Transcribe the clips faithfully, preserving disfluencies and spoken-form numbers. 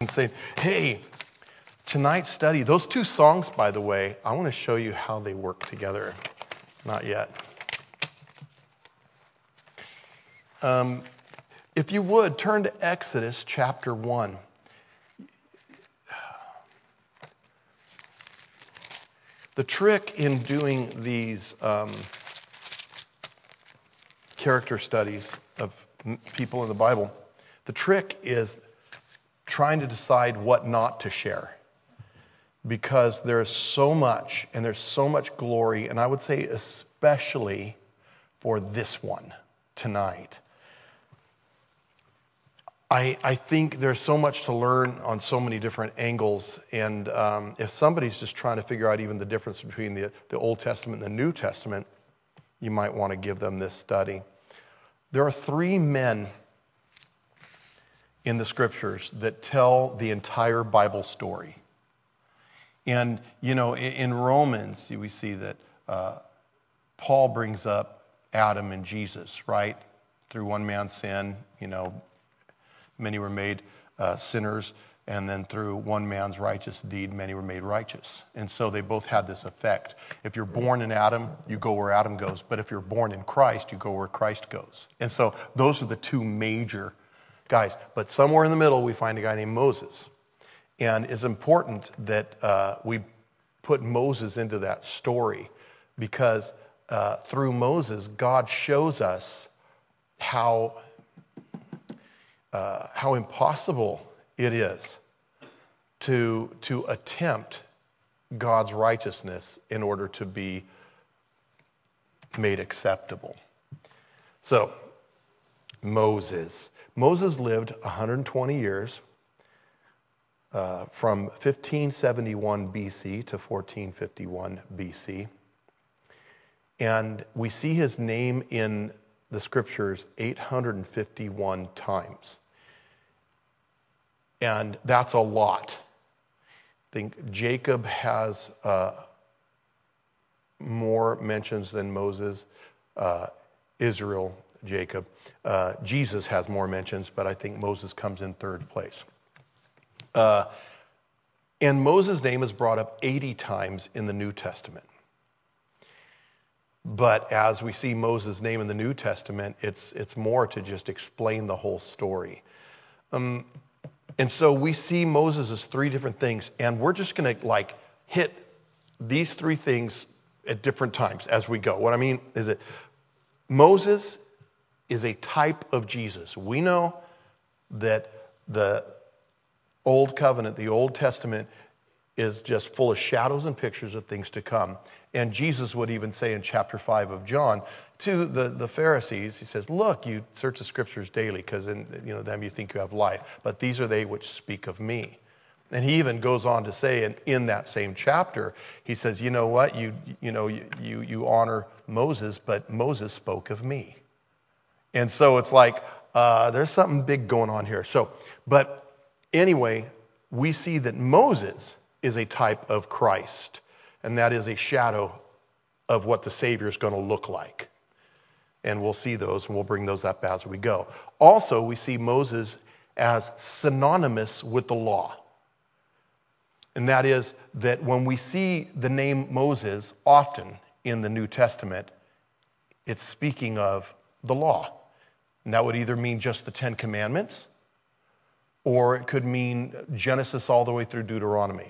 and saying, hey, tonight's study, those two songs, by the way, I want to show you how they work together. Not yet. Um, if you would, turn to Exodus chapter one. The trick in doing these um, character studies of m- people in the Bible, the trick is trying to decide what not to share. Because there's so much, and there's so much glory, and I would say especially for this one tonight. I, I think there's so much to learn on so many different angles, and um, if somebody's just trying to figure out even the difference between the, the Old Testament and the New Testament, you might want to give them this study. There are three men in the Scriptures that tell the entire Bible story. And, you know, in, in Romans, we see that uh, Paul brings up Adam and Jesus, right? Through one man's sin, you know, many were made uh, sinners, and then through one man's righteous deed, many were made righteous. And so they both had this effect. If you're born in Adam, you go where Adam goes. But if you're born in Christ, you go where Christ goes. And so those are the two major guys. But somewhere in the middle, we find a guy named Moses. And it's important that uh, we put Moses into that story because uh, through Moses, God shows us how Uh, how impossible it is to, to attempt God's righteousness in order to be made acceptable. So, Moses. Moses lived one hundred twenty years uh, from fifteen seventy-one B C to fourteen fifty-one B C. And we see his name in the Scriptures eight hundred fifty-one times. And that's a lot. I think Jacob has uh, more mentions than Moses, uh, Israel, Jacob. Uh, Jesus has more mentions, but I think Moses comes in third place. Uh, and Moses' name is brought up eighty times in the New Testament. But as we see Moses' name in the New Testament, it's it's more to just explain the whole story. Um, and so we see Moses as three different things, and we're just going to like hit these three things at different times as we go. What I mean is that Moses is a type of Jesus. We know that the Old Covenant, the Old Testament, is just full of shadows and pictures of things to come. And Jesus would even say in chapter five of John to the, the Pharisees, he says, look, you search the Scriptures daily because in you know them you think you have life, but these are they which speak of me. And he even goes on to say, and in that same chapter, he says, you know what, you you know you you, you honor Moses, but Moses spoke of me. And so it's like, uh, there's something big going on here. So, but anyway, we see that Moses is a type of Christ, and that is a shadow of what the Savior is going to look like. And we'll see those, and we'll bring those up as we go. Also, we see Moses as synonymous with the law. And that is that when we see the name Moses often in the New Testament, it's speaking of the law. And that would either mean just the Ten Commandments, or it could mean Genesis all the way through Deuteronomy.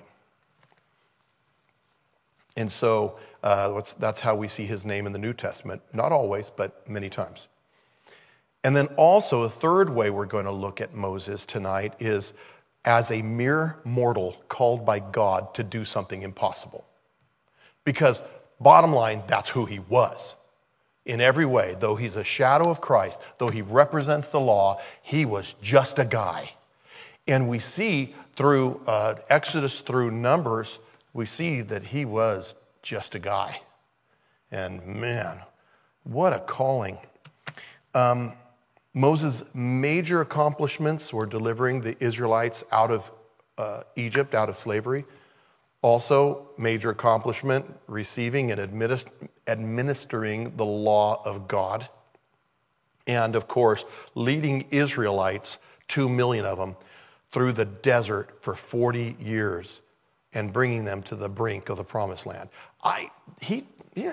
And so uh, that's how we see his name in the New Testament. Not always, but many times. And then also a third way we're going to look at Moses tonight is as a mere mortal called by God to do something impossible. Because bottom line, that's who he was. In every way, though he's a shadow of Christ, though he represents the law, he was just a guy. And we see through uh, Exodus, through Numbers, we see that he was just a guy. And man, what a calling. Um, Moses' major accomplishments were delivering the Israelites out of uh, Egypt, out of slavery. Also, major accomplishment, receiving and administ- administering the law of God. And of course, leading Israelites, two million of them, through the desert for forty years and bringing them to the brink of the promised land. I, he, yeah,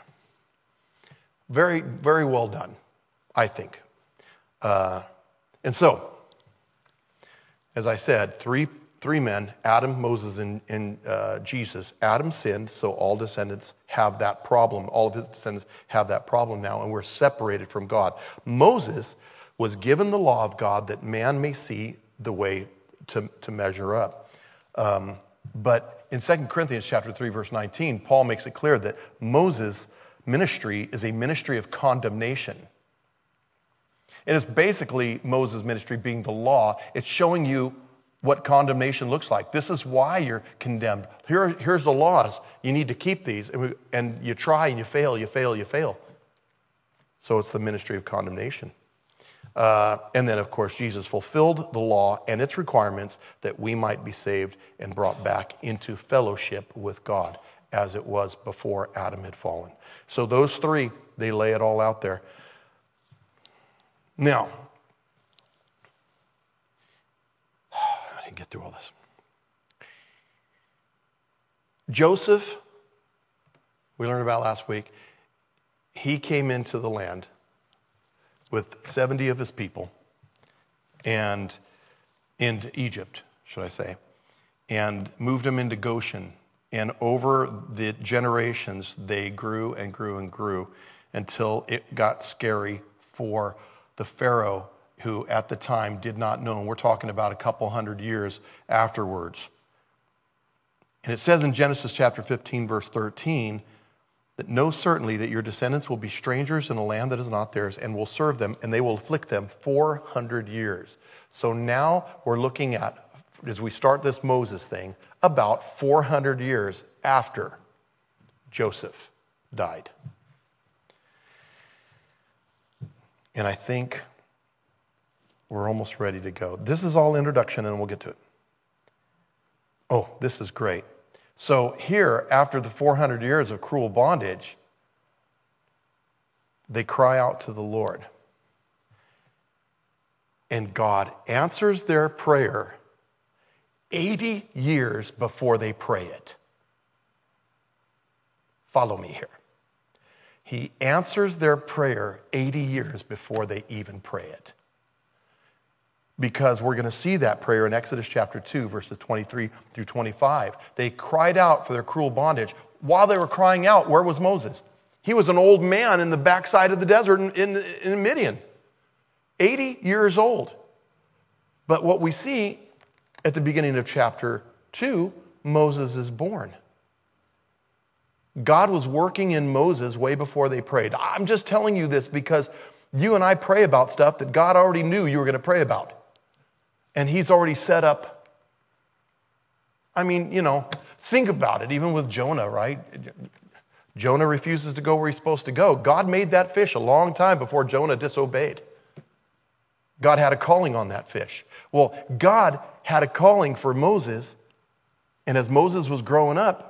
very, very well done, I think. Uh, and so, as I said, three three men, Adam, Moses, and, and uh, Jesus. Adam sinned, so all descendants have that problem. All of his descendants have that problem now, and we're separated from God. Moses was given the law of God that man may see the way to, to measure up. Um, but in Second Corinthians chapter three, verse nineteen, Paul makes it clear that Moses' ministry is a ministry of condemnation. And it's basically Moses' ministry being the law. It's showing you what condemnation looks like. This is why you're condemned. Here, here's the laws. You need to keep these. And, we, and you try and you fail, you fail, you fail. So it's the ministry of condemnation. Uh, and then, of course, Jesus fulfilled the law and its requirements that we might be saved and brought back into fellowship with God as it was before Adam had fallen. So those three, they lay it all out there. Now, I didn't get through all this. Joseph, we learned about last week, he came into the land with seventy of his people and into Egypt, should I say, and moved them into Goshen. And over the generations, they grew and grew and grew until it got scary for the Pharaoh, who at the time did not know. And we're talking about a couple hundred years afterwards. And it says in Genesis chapter fifteen, verse thirteen, that know certainly that your descendants will be strangers in a land that is not theirs and will serve them, and they will afflict them four hundred years. So now we're looking at, as we start this Moses thing, about four hundred years after Joseph died. And I think we're almost ready to go. This is all introduction, and we'll get to it. Oh, this is great. So here, after the four hundred years of cruel bondage, they cry out to the Lord. And God answers their prayer eighty years before they pray it. Follow me here. He answers their prayer eighty years before they even pray it. Because we're going to see that prayer in Exodus chapter two, verses twenty-three through twenty-five. They cried out for their cruel bondage. While they were crying out, where was Moses? He was an old man in the backside of the desert in, in, in Midian. eighty years old. But what we see at the beginning of chapter two, Moses is born. God was working in Moses way before they prayed. I'm just telling you this because you and I pray about stuff that God already knew you were going to pray about. And he's already set up. I mean, you know, think about it, even with Jonah, right? Jonah refuses to go where he's supposed to go. God made that fish a long time before Jonah disobeyed. God had a calling on that fish. Well, God had a calling for Moses, and as Moses was growing up,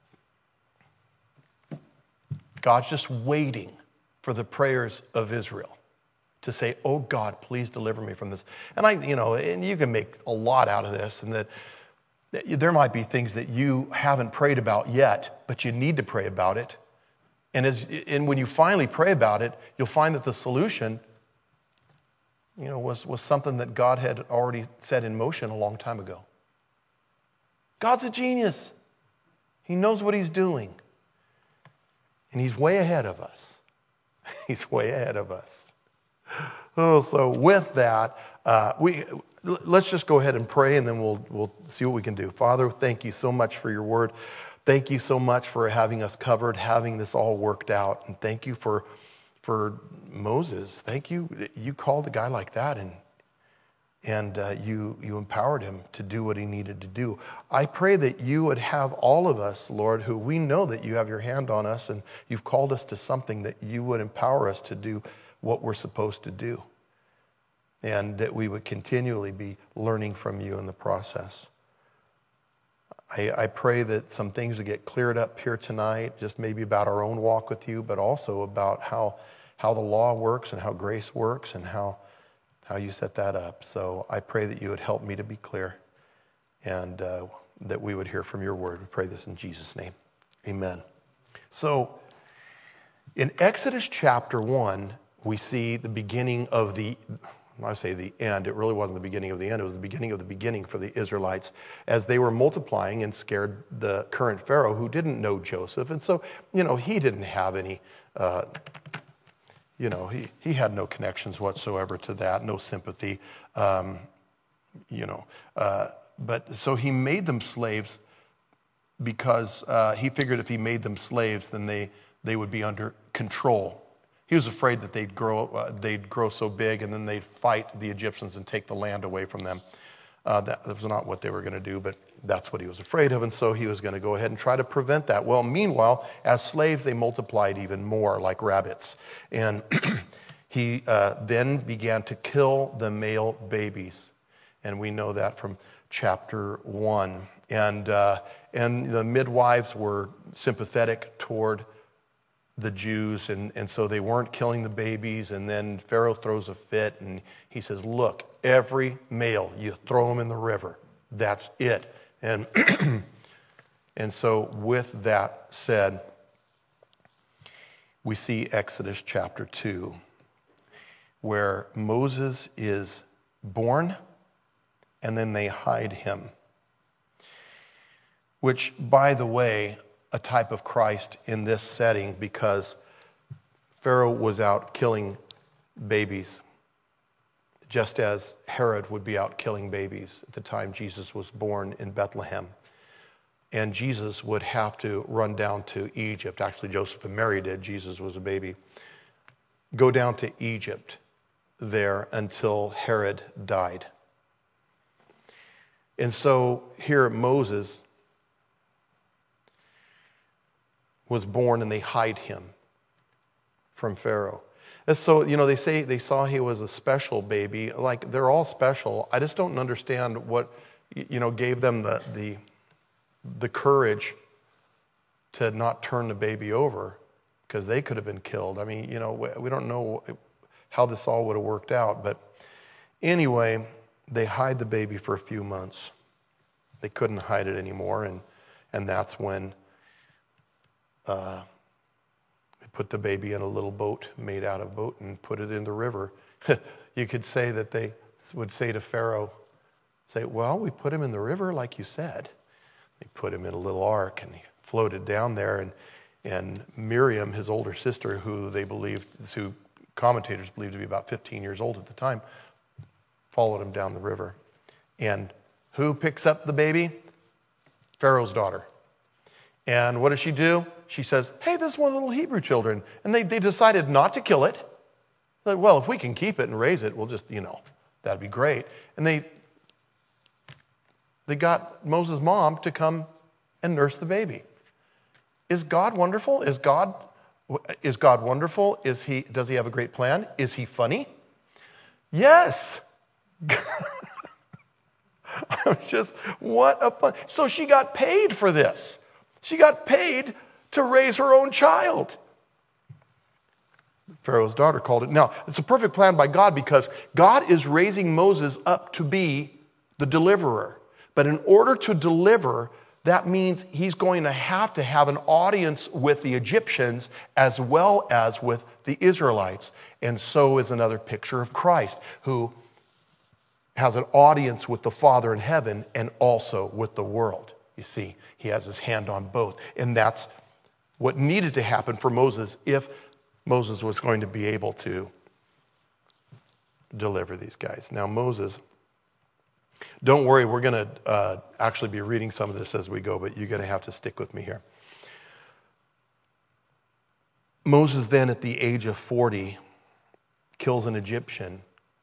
God's just waiting for the prayers of Israel to say, oh God, please deliver me from this. And I, you know, and you can make a lot out of this, and that there might be things that you haven't prayed about yet, but you need to pray about it. And as and when you finally pray about it, you'll find that the solution, you know, was, was something that God had already set in motion a long time ago. God's a genius. He knows what he's doing. And he's way ahead of us. He's way ahead of us. Oh, so with that, uh, we let's just go ahead and pray, and then we'll we'll see what we can do. Father, thank you so much for your word. Thank you so much for having us covered, having this all worked out, and thank you for for Moses. Thank you that you called a guy like that, and and uh, you you empowered him to do what he needed to do. I pray that you would have all of us, Lord, who we know that you have your hand on us and you've called us to something, that you would empower us to do what we're supposed to do, and that we would continually be learning from you in the process. I, I pray that some things would get cleared up here tonight, just maybe about our own walk with you, but also about how, how the law works and how grace works and how how you set that up. So I pray that you would help me to be clear and uh, that we would hear from your word. We pray this in Jesus' name. Amen. So in Exodus chapter one, we see the beginning of the, I say the end, it really wasn't the beginning of the end, it was the beginning of the beginning for the Israelites as they were multiplying and scared the current Pharaoh who didn't know Joseph. And so, you know, he didn't have any, uh, you know, he, he had no connections whatsoever to that, no sympathy, um, you know. Uh, but so he made them slaves because uh, he figured if he made them slaves, then they, they would be under control. He was afraid that they'd grow, uh, they'd grow so big and then they'd fight the Egyptians and take the land away from them. Uh, that, that was not what they were going to do, but that's what he was afraid of, and so he was going to go ahead and try to prevent that. Well, meanwhile, as slaves, they multiplied even more, like rabbits. And he uh, then began to kill the male babies, and we know that from chapter one. And, uh, and the midwives were sympathetic toward the Jews, and, and so they weren't killing the babies. And then Pharaoh throws a fit, and he says, look, every male, you throw them in the river. That's it. And, and so with that said, we see Exodus chapter two, where Moses is born, and then they hide him. Which, by the way, a type of Christ in this setting, because Pharaoh was out killing babies, just as Herod would be out killing babies at the time Jesus was born in Bethlehem. And Jesus would have to run down to Egypt. Actually, Joseph and Mary did. Jesus was a baby. Go down to Egypt there until Herod died. And so here Moses was born, and they hide him from Pharaoh. And so, you know, they say they saw he was a special baby. Like, they're all special. I just don't understand what, you know, gave them the the, the courage to not turn the baby over, because they could have been killed. I mean, you know, we, we don't know how this all would have worked out. But anyway, they hide the baby for a few months. They couldn't hide it anymore, and and that's when Uh, they put the baby in a little boat made out of boat and put it in the river. You could say that they would say to Pharaoh, say, well, we put him in the river like you said. They put him in a little ark, and he floated down there, and and Miriam, his older sister, who they believed, who commentators believed to be about fifteen years old at the time, followed him down the river. And who picks up the baby? Pharaoh's daughter. And what does she do? She says, hey, this is one of the little Hebrew children. And they, they decided not to kill it. Like, well, if we can keep it and raise it, we'll just, you know, that'd be great. And they they got Moses' mom to come and nurse the baby. Is God wonderful? Is God is God wonderful? Is he does he have a great plan? Is he funny? Yes. Just what a fun. So she got paid for this. She got paid to raise her own child. Pharaoh's daughter called it. Now, it's a perfect plan by God, because God is raising Moses up to be the deliverer. But in order to deliver, that means he's going to have to have an audience with the Egyptians as well as with the Israelites. And so is another picture of Christ, who has an audience with the Father in heaven and also with the world. You see, he has his hand on both. And that's what needed to happen for Moses if Moses was going to be able to deliver these guys. Now, Moses, don't worry, we're going to uh, actually be reading some of this as we go, but you're going to have to stick with me here. Moses then, at the age of forty, kills an Egyptian,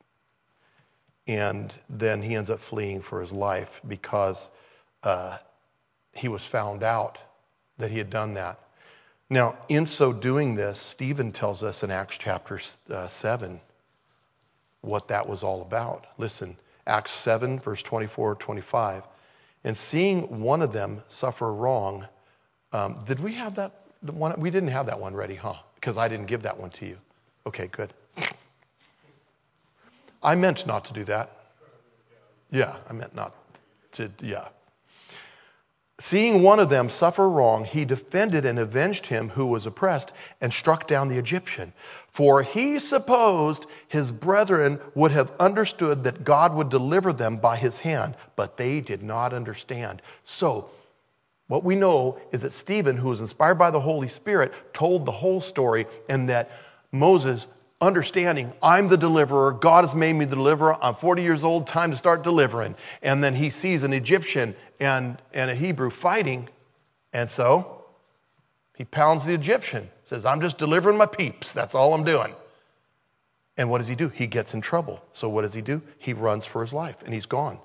and then he ends up fleeing for his life because uh, he was found out that he had done that. Now, in so doing this, Stephen tells us in Acts chapter uh, seven what that was all about. Listen, Acts seven, verse twenty-four, twenty-five. And seeing one of them suffer wrong, um, did we have that one? We didn't have that one ready, huh? Because I didn't give that one to you. Okay, good. I meant not to do that. Yeah, I meant not to, yeah. Seeing one of them suffer wrong, he defended and avenged him who was oppressed and struck down the Egyptian. For he supposed his brethren would have understood that God would deliver them by his hand, but they did not understand. So, what we know is that Stephen, who was inspired by the Holy Spirit, told the whole story, and that Moses, understanding, I'm the deliverer, God has made me the deliverer, I'm forty years old, time to start delivering. And then he sees an Egyptian and, and a Hebrew fighting, and so he pounds the Egyptian, says, I'm just delivering my peeps, that's all I'm doing. And what does he do? He gets in trouble. So what does he do? He runs for his life, and he's gone.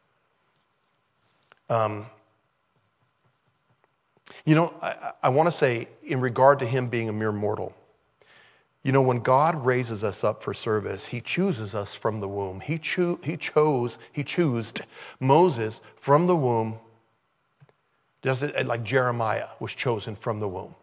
Um, you know, I, I want to say, in regard to him being a mere mortal, you know, when God raises us up for service, he chooses us from the womb. He, cho- he chose, he chose Moses from the womb, just like Jeremiah was chosen from the womb.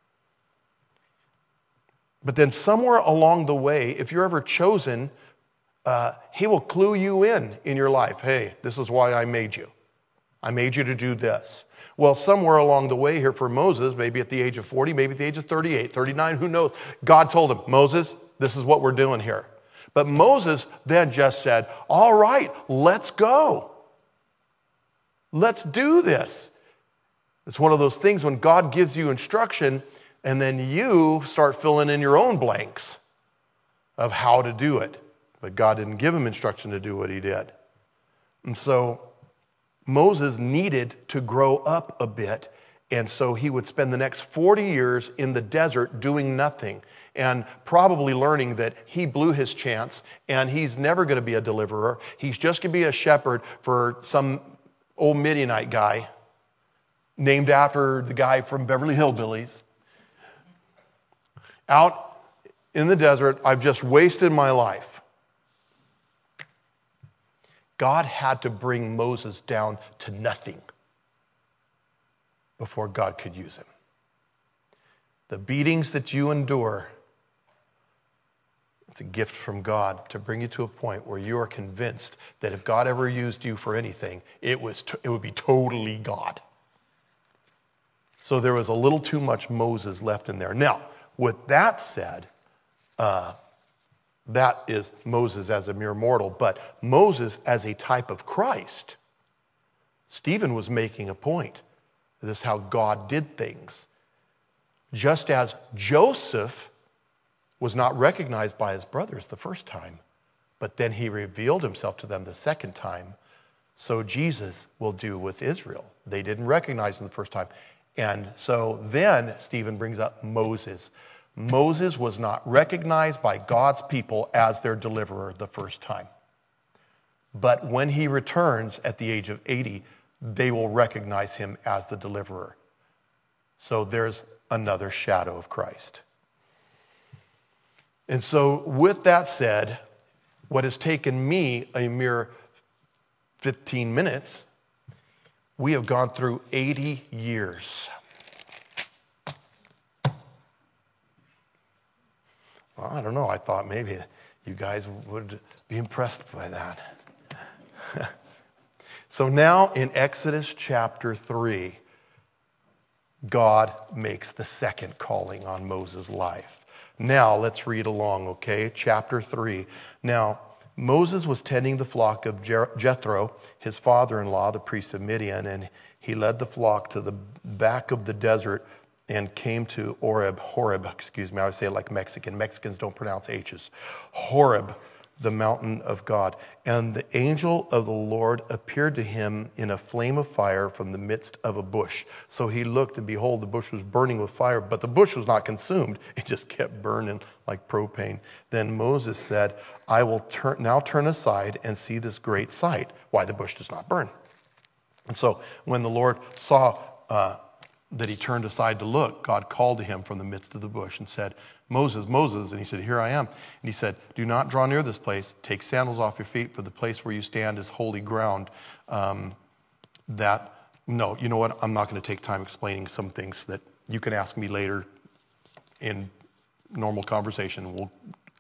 But then somewhere along the way, if you're ever chosen, uh, he will clue you in in your life. Hey, this is why I made you. I made you to do this. Well, somewhere along the way here for Moses, maybe at the age of forty, maybe at the age of thirty-eight, thirty-nine, who knows? God told him, Moses, this is what we're doing here. But Moses then just said, all right, let's go. Let's do this. It's one of those things when God gives you instruction and then you start filling in your own blanks of how to do it. But God didn't give him instruction to do what he did. And so Moses needed to grow up a bit, and so he would spend the next forty years in the desert doing nothing and probably learning that he blew his chance and he's never going to be a deliverer. He's just going to be a shepherd for some old Midianite guy named after the guy from Beverly Hillbillies. Out in the desert, I've just wasted my life. God had to bring Moses down to nothing before God could use him. The beatings that you endure, it's a gift from God to bring you to a point where you are convinced that if God ever used you for anything, it was to, it would be totally God. So there was a little too much Moses left in there. Now, with that said, uh, that is Moses as a mere mortal, but Moses as a type of Christ. Stephen was making a point. This is how God did things. Just as Joseph was not recognized by his brothers the first time, but then he revealed himself to them the second time, so Jesus will do with Israel. They didn't recognize him the first time. And so then Stephen brings up Moses. Moses was not recognized by God's people as their deliverer the first time. But when he returns at the age of eighty, they will recognize him as the deliverer. So there's another shadow of Christ. And so with that said, what has taken me a mere fifteen minutes, we have gone through eighty years. Well, I don't know. I thought maybe you guys would be impressed by that. So now in Exodus chapter three, God makes the second calling on Moses' life. Now let's read along, okay? Chapter three. Now Moses was tending the flock of Jethro, his father-in-law, the priest of Midian, and he led the flock to the back of the desert and came to Horeb, Horeb, excuse me, I would say it like Mexican. Mexicans don't pronounce H's. Horeb, the mountain of God. And the angel of the Lord appeared to him in a flame of fire from the midst of a bush. So he looked, and behold, the bush was burning with fire, but the bush was not consumed. It just kept burning like propane. Then Moses said, I will turn, now turn aside and see this great sight, why the bush does not burn. And so when the Lord saw uh, that he turned aside to look, God called to him from the midst of the bush and said, Moses, Moses. And he said, here I am. And he said, do not draw near this place. Take sandals off your feet, for the place where you stand is holy ground. Um, that, no, you know what? I'm not going to take time explaining some things that you can ask me later in normal conversation. We'll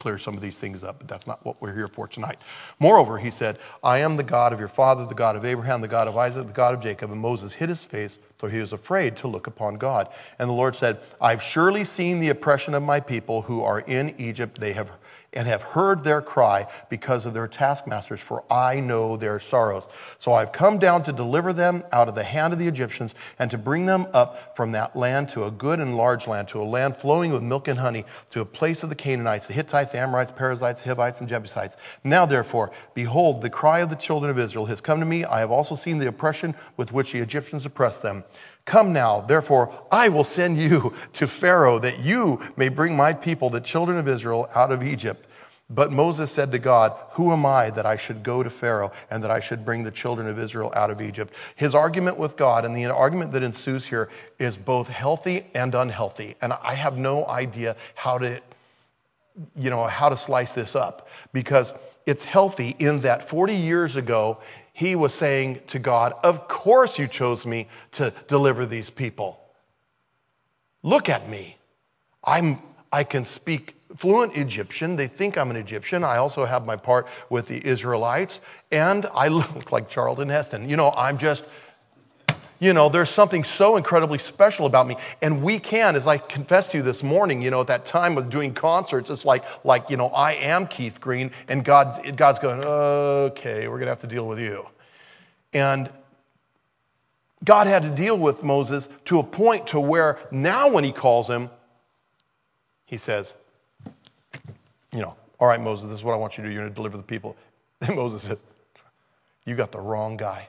clear some of these things up, but that's not what we're here for tonight. Moreover, he said, I am the God of your father, the God of Abraham, the God of Isaac, the God of Jacob. And Moses hid his face, for he was afraid to look upon God. And the Lord said, I've surely seen the oppression of my people who are in Egypt. They have and have heard their cry because of their taskmasters, for I know their sorrows. So I've come down to deliver them out of the hand of the Egyptians and to bring them up from that land to a good and large land, to a land flowing with milk and honey, to a place of the Canaanites, the Hittites, the Amorites, Perizzites, Hivites, and Jebusites. Now therefore, behold, the cry of the children of Israel has come to me. I have also seen the oppression with which the Egyptians oppress them. Come now, therefore, I will send you to Pharaoh, that you may bring my people, the children of Israel, out of Egypt. But Moses said to God, who am I that I should go to Pharaoh and that I should bring the children of Israel out of Egypt? His argument with God and the argument that ensues here is both healthy and unhealthy. And I have no idea how to, you know, how to slice this up, because it's healthy in that forty years ago, he was saying to God, of course you chose me to deliver these people. Look at me. I'm, I can speak fluent Egyptian. They think I'm an Egyptian. I also have my part with the Israelites. And I look like Charlton Heston. You know, I'm just, you know, there's something so incredibly special about me. And we can, as I confessed to you this morning, you know, at that time of doing concerts, it's like, like you know, I am Keith Green, and God's, God's going, okay, we're going to have to deal with you. And God had to deal with Moses to a point to where now when he calls him, he says, you know, all right, Moses, this is what I want you to do. You're going to deliver the people. And Moses says, you got the wrong guy.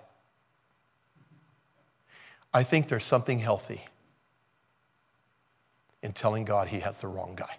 I think there's something healthy in telling God he has the wrong guy.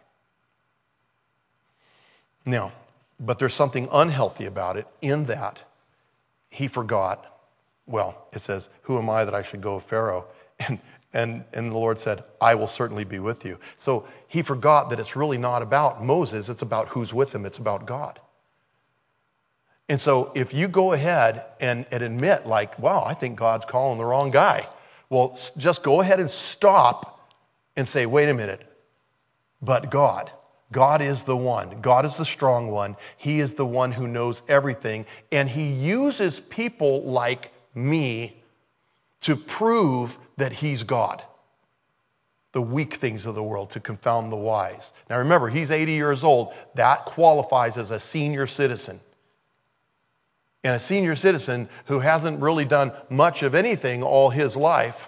Now, but there's something unhealthy about it in that he forgot, well, it says, who am I that I should go to Pharaoh? And, and, and the Lord said, I will certainly be with you. So he forgot that it's really not about Moses, it's about who's with him, it's about God. And so if you go ahead and, and admit like, wow, I think God's calling the wrong guy, well, just go ahead and stop and say, wait a minute, but God, God is the one. God is the strong one. He is the one who knows everything. And he uses people like me to prove that he's God. The weak things of the world to confound the wise. Now remember, he's eighty years old. That qualifies as a senior citizen. And a senior citizen who hasn't really done much of anything all his life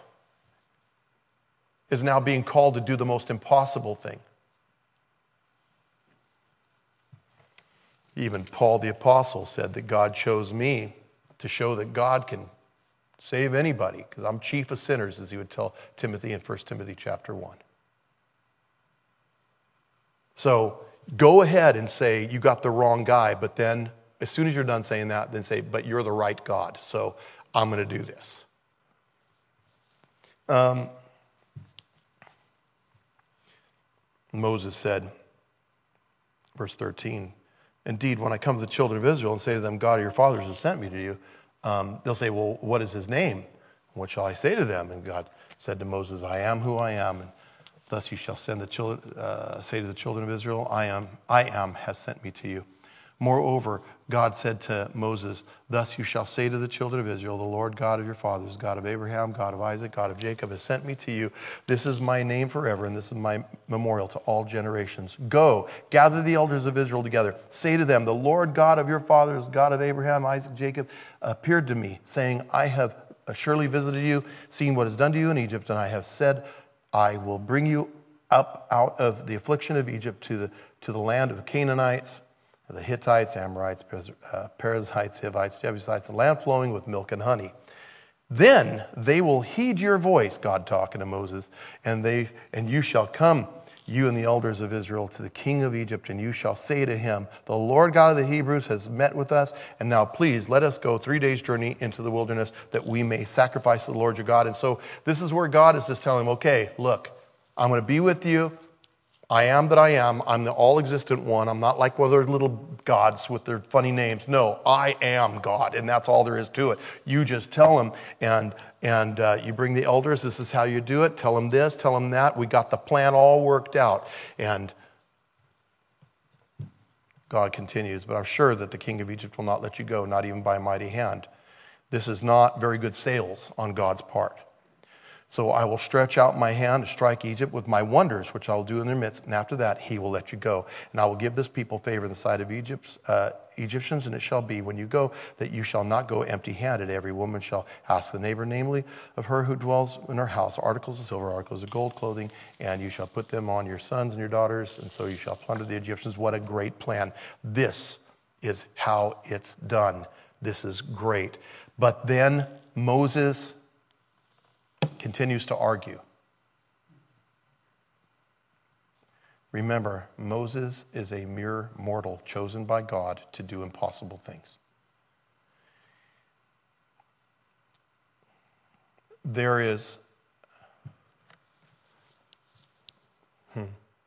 is now being called to do the most impossible thing. Even Paul the Apostle said that God chose me to show that God can save anybody, because I'm chief of sinners, as he would tell Timothy in First Timothy chapter one. So go ahead and say, you got the wrong guy, but then as soon as you're done saying that, then say, but you're the right God, so I'm going to do this. Um, Moses said, verse thirteen, indeed, when I come to the children of Israel and say to them, God of your fathers has sent me to you, um, they'll say, well, what is his name? What shall I say to them? And God said to Moses, I am who I am, and thus you shall send the children, uh, say to the children of Israel, I am, I am has sent me to you. Moreover, God said to Moses, thus you shall say to the children of Israel, the Lord God of your fathers, God of Abraham, God of Isaac, God of Jacob, has sent me to you. This is my name forever, and this is my memorial to all generations. Go, gather the elders of Israel together. Say to them, the Lord God of your fathers, God of Abraham, Isaac, Jacob, appeared to me, saying, I have surely visited you, seen what is done to you in Egypt, and I have said, I will bring you up out of the affliction of Egypt to the, to the land of Canaanites, the Hittites, Amorites, Perizzites, Hivites, Jebusites, the land flowing with milk and honey. Then they will heed your voice, God talking to Moses, and they and you shall come, you and the elders of Israel, to the king of Egypt, and you shall say to him, the Lord God of the Hebrews has met with us, and now please let us go three days' journey into the wilderness that we may sacrifice to the Lord your God. And so this is where God is just telling him, okay, look, I'm going to be with you. I am that I am. I'm the all-existent one. I'm not like one of their little gods with their funny names. No, I am God, and that's all there is to it. You just tell them, and and uh, you bring the elders. This is how you do it. Tell them this, tell them that. We got the plan all worked out. And God continues, but I'm sure that the king of Egypt will not let you go, not even by a mighty hand. This is not very good sales on God's part. So I will stretch out my hand to strike Egypt with my wonders, which I will do in their midst, and after that he will let you go. And I will give this people favor in the sight of Egypt's, uh, Egyptians, and it shall be when you go that you shall not go empty-handed. Every woman shall ask the neighbor, namely of her who dwells in her house, articles of silver, articles of gold, clothing, and you shall put them on your sons and your daughters, and so you shall plunder the Egyptians. What a great plan. This is how it's done. This is great. But then Moses continues to argue. Remember, Moses is a mere mortal chosen by God to do impossible things. There is hmm,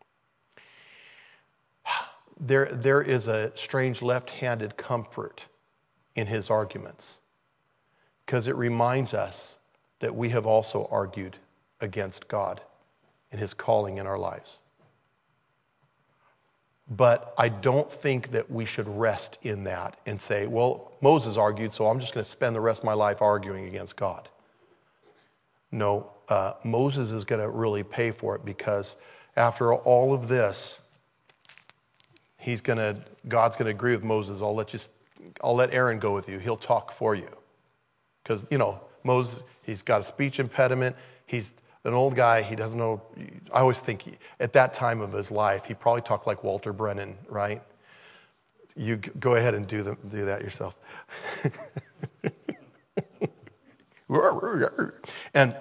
there, there is a strange left-handed comfort in his arguments, because it reminds us that we have also argued against God and his calling in our lives. But I don't think that we should rest in that and say, well, Moses argued, so I'm just going to spend the rest of my life arguing against God. No, uh, Moses is going to really pay for it, because after all of this, he's going to, God's going to agree with Moses. I'll let you, I'll let Aaron go with you. He'll talk for you. Because, you know, Moses, he's got a speech impediment. He's an old guy. He doesn't know. I always think he, at that time of his life, he probably talked like Walter Brennan, right? You go ahead and do, the, do that yourself. and,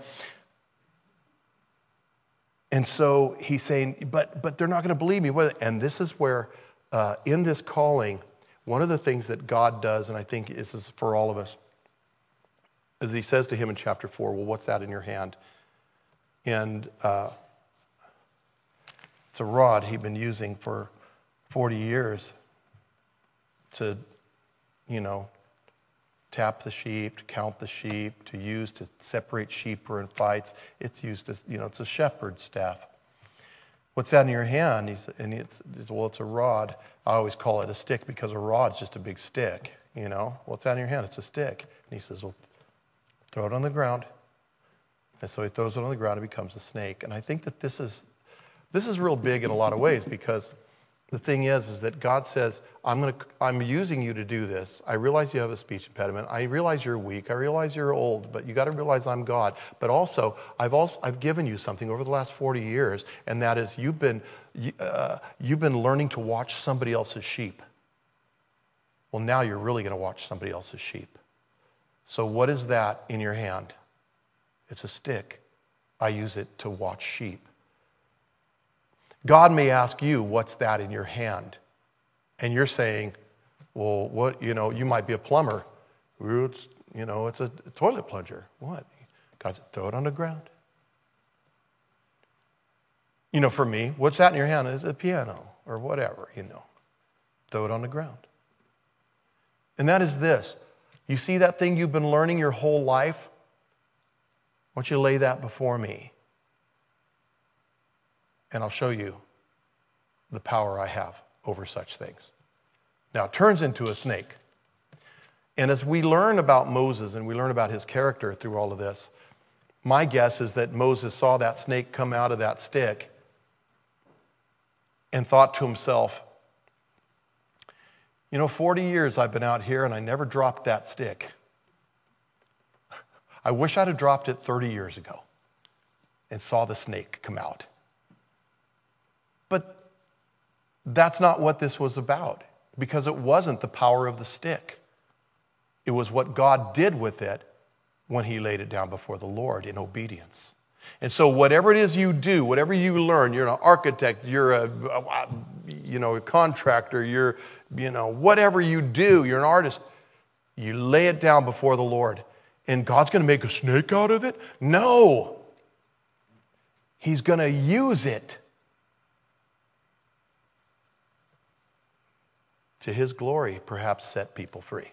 and so he's saying, but, but they're not going to believe me. And this is where, uh, in this calling, one of the things that God does, and I think this is for all of us, as he says to him in chapter four, well, what's that in your hand? And uh, it's a rod he'd been using for forty years to, you know, tap the sheep, to count the sheep, to use to separate sheep who are in fights. It's used as, you know, it's a shepherd's staff. What's that in your hand? He's, and it's, well, it's a rod. I always call it a stick, because a rod's just a big stick, you know. What's that in your hand? It's a stick. And he says, well, throw it on the ground. And so he throws it on the ground, it becomes a snake. And I think that this is this is real big in a lot of ways, because the thing is, is that God says, I'm gonna I'm using you to do this. I realize you have a speech impediment. I realize you're weak. I realize you're old, but you got to realize I'm God. But also, I've also I've given you something over the last forty years, and that is you've been uh, you've been learning to watch somebody else's sheep. Well, now you're really going to watch somebody else's sheep. So what is that in your hand? It's a stick. I use it to watch sheep. God may ask you, what's that in your hand? And you're saying, well, what, you know, you might be a plumber. It's, you know, it's a toilet plunger. What? God said, throw it on the ground. You know, for me, what's that in your hand? It's a piano or whatever, you know. Throw it on the ground. And that is this. You see that thing you've been learning your whole life? I want you to lay that before me. And I'll show you the power I have over such things. Now, it turns into a snake. And as we learn about Moses and we learn about his character through all of this, my guess is that Moses saw that snake come out of that stick and thought to himself, you know, forty years I've been out here and I never dropped that stick. I wish I'd have dropped it thirty years ago and saw the snake come out. But that's not what this was about, because it wasn't the power of the stick. It was what God did with it when he laid it down before the Lord in obedience. And so whatever it is you do, whatever you learn, you're an architect, you're a, you know, a contractor, you're, you know, whatever you do, you're an artist, you lay it down before the Lord. And God's going to make a snake out of it? No. He's going to use it to his glory, perhaps set people free.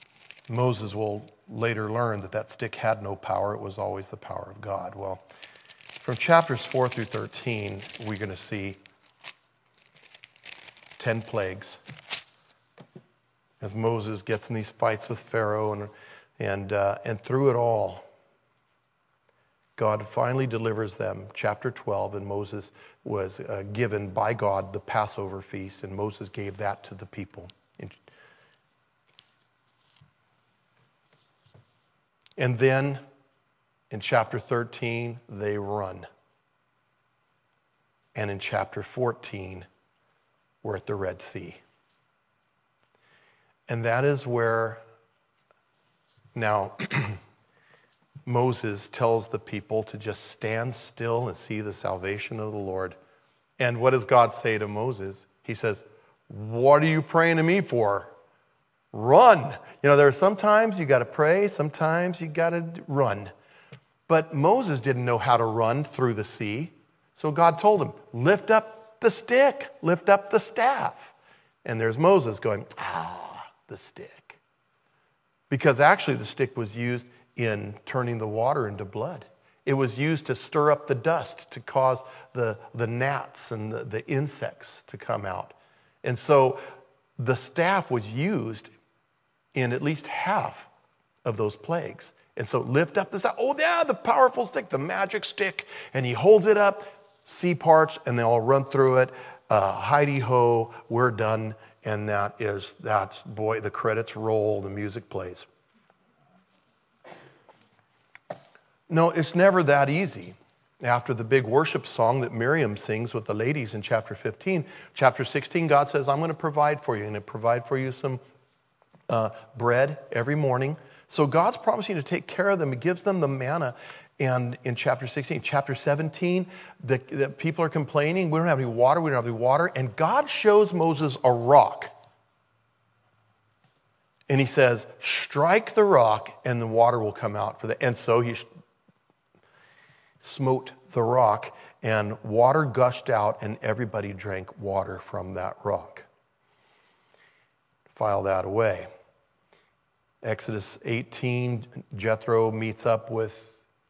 Moses will later learn that that stick had no power. It was always the power of God. Well, From chapters four through thirteen, we're going to see ten plagues as Moses gets in these fights with Pharaoh, and and uh, and through it all, God finally delivers them. Chapter twelve, and Moses was uh, given by God the Passover feast, and Moses gave that to the people. And then in chapter thirteen, they run. And in chapter fourteen, we're at the Red Sea. And that is where now Moses tells the people to just stand still and see the salvation of the Lord. And what does God say to Moses? He says, "What are you praying to me for? Run." You know, there are sometimes you got to pray, sometimes you got to run. But Moses didn't know how to run through the sea. So God told him, lift up the stick, lift up the staff. And there's Moses going, ah, the stick. Because actually the stick was used in turning the water into blood. It was used to stir up the dust, to cause the, the gnats and the, the insects to come out. And so the staff was used in at least half of those plagues. And so lift up the staff. Oh, yeah, the powerful stick, the magic stick. And he holds it up, sea parts, and they all run through it. Uh, Heidi-ho, we're done. And that is, that's, boy, the credits roll, the music plays. No, it's never that easy. After the big worship song that Miriam sings with the ladies in chapter fifteen, chapter sixteen, God says, I'm going to provide for you. I'm going to provide for you some uh, bread every morning. So God's promising to take care of them. He gives them the manna. And in chapter sixteen, chapter seventeen, the, the people are complaining, we don't have any water, we don't have any water. And God shows Moses a rock. And he says, strike the rock and the water will come out for the. And so he smote the rock and water gushed out and everybody drank water from that rock. File that away. Exodus eighteen, Jethro meets up with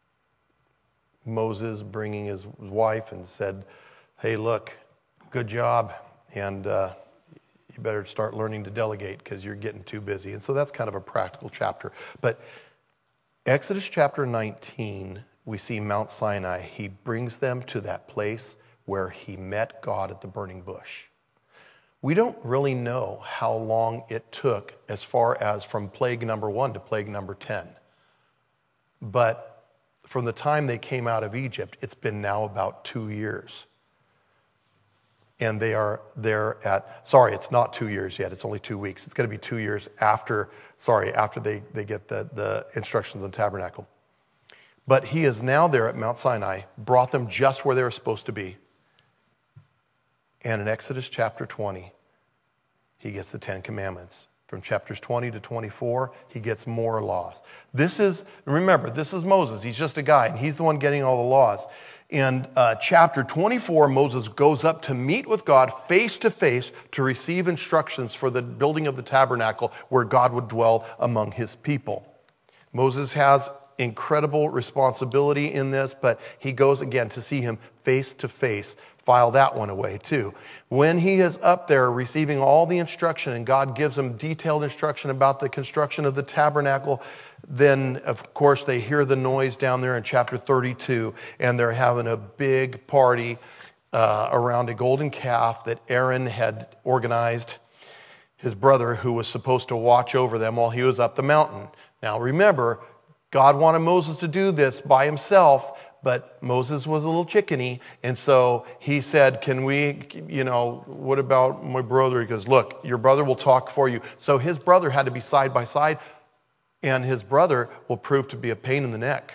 Moses, bringing his wife, and said, hey, look, good job, and uh, you better start learning to delegate because you're getting too busy. And so that's kind of a practical chapter. But Exodus chapter nineteen, we see Mount Sinai. He brings them to that place where he met God at the burning bush. We don't really know how long it took as far as from plague number one to plague number ten. But from the time they came out of Egypt, it's been now about two years. And they are there at, sorry, it's not two years yet. It's only two weeks. It's going to be two years after, sorry, after they, they get the, the instructions of the tabernacle. But he is now there at Mount Sinai, brought them just where they were supposed to be. And in Exodus chapter twenty, he gets the Ten Commandments. From chapters twenty to twenty-four, he gets more laws. This is, remember, this is Moses. He's just a guy, and he's the one getting all the laws. In uh, chapter twenty-four, Moses goes up to meet with God face to face to receive instructions for the building of the tabernacle where God would dwell among his people. Moses has incredible responsibility in this, but he goes again to see him face to face. File that one away too. When he is up there receiving all the instruction and God gives him detailed instruction about the construction of the tabernacle, then of course they hear the noise down there in chapter thirty-two, and they're having a big party uh, around a golden calf that Aaron had organized, his brother, who was supposed to watch over them while he was up the mountain. Now remember, God wanted Moses to do this by himself, but Moses was a little chickeny, and so he said, can we, you know, what about my brother? He goes, look, your brother will talk for you. So his brother had to be side by side, and his brother will prove to be a pain in the neck.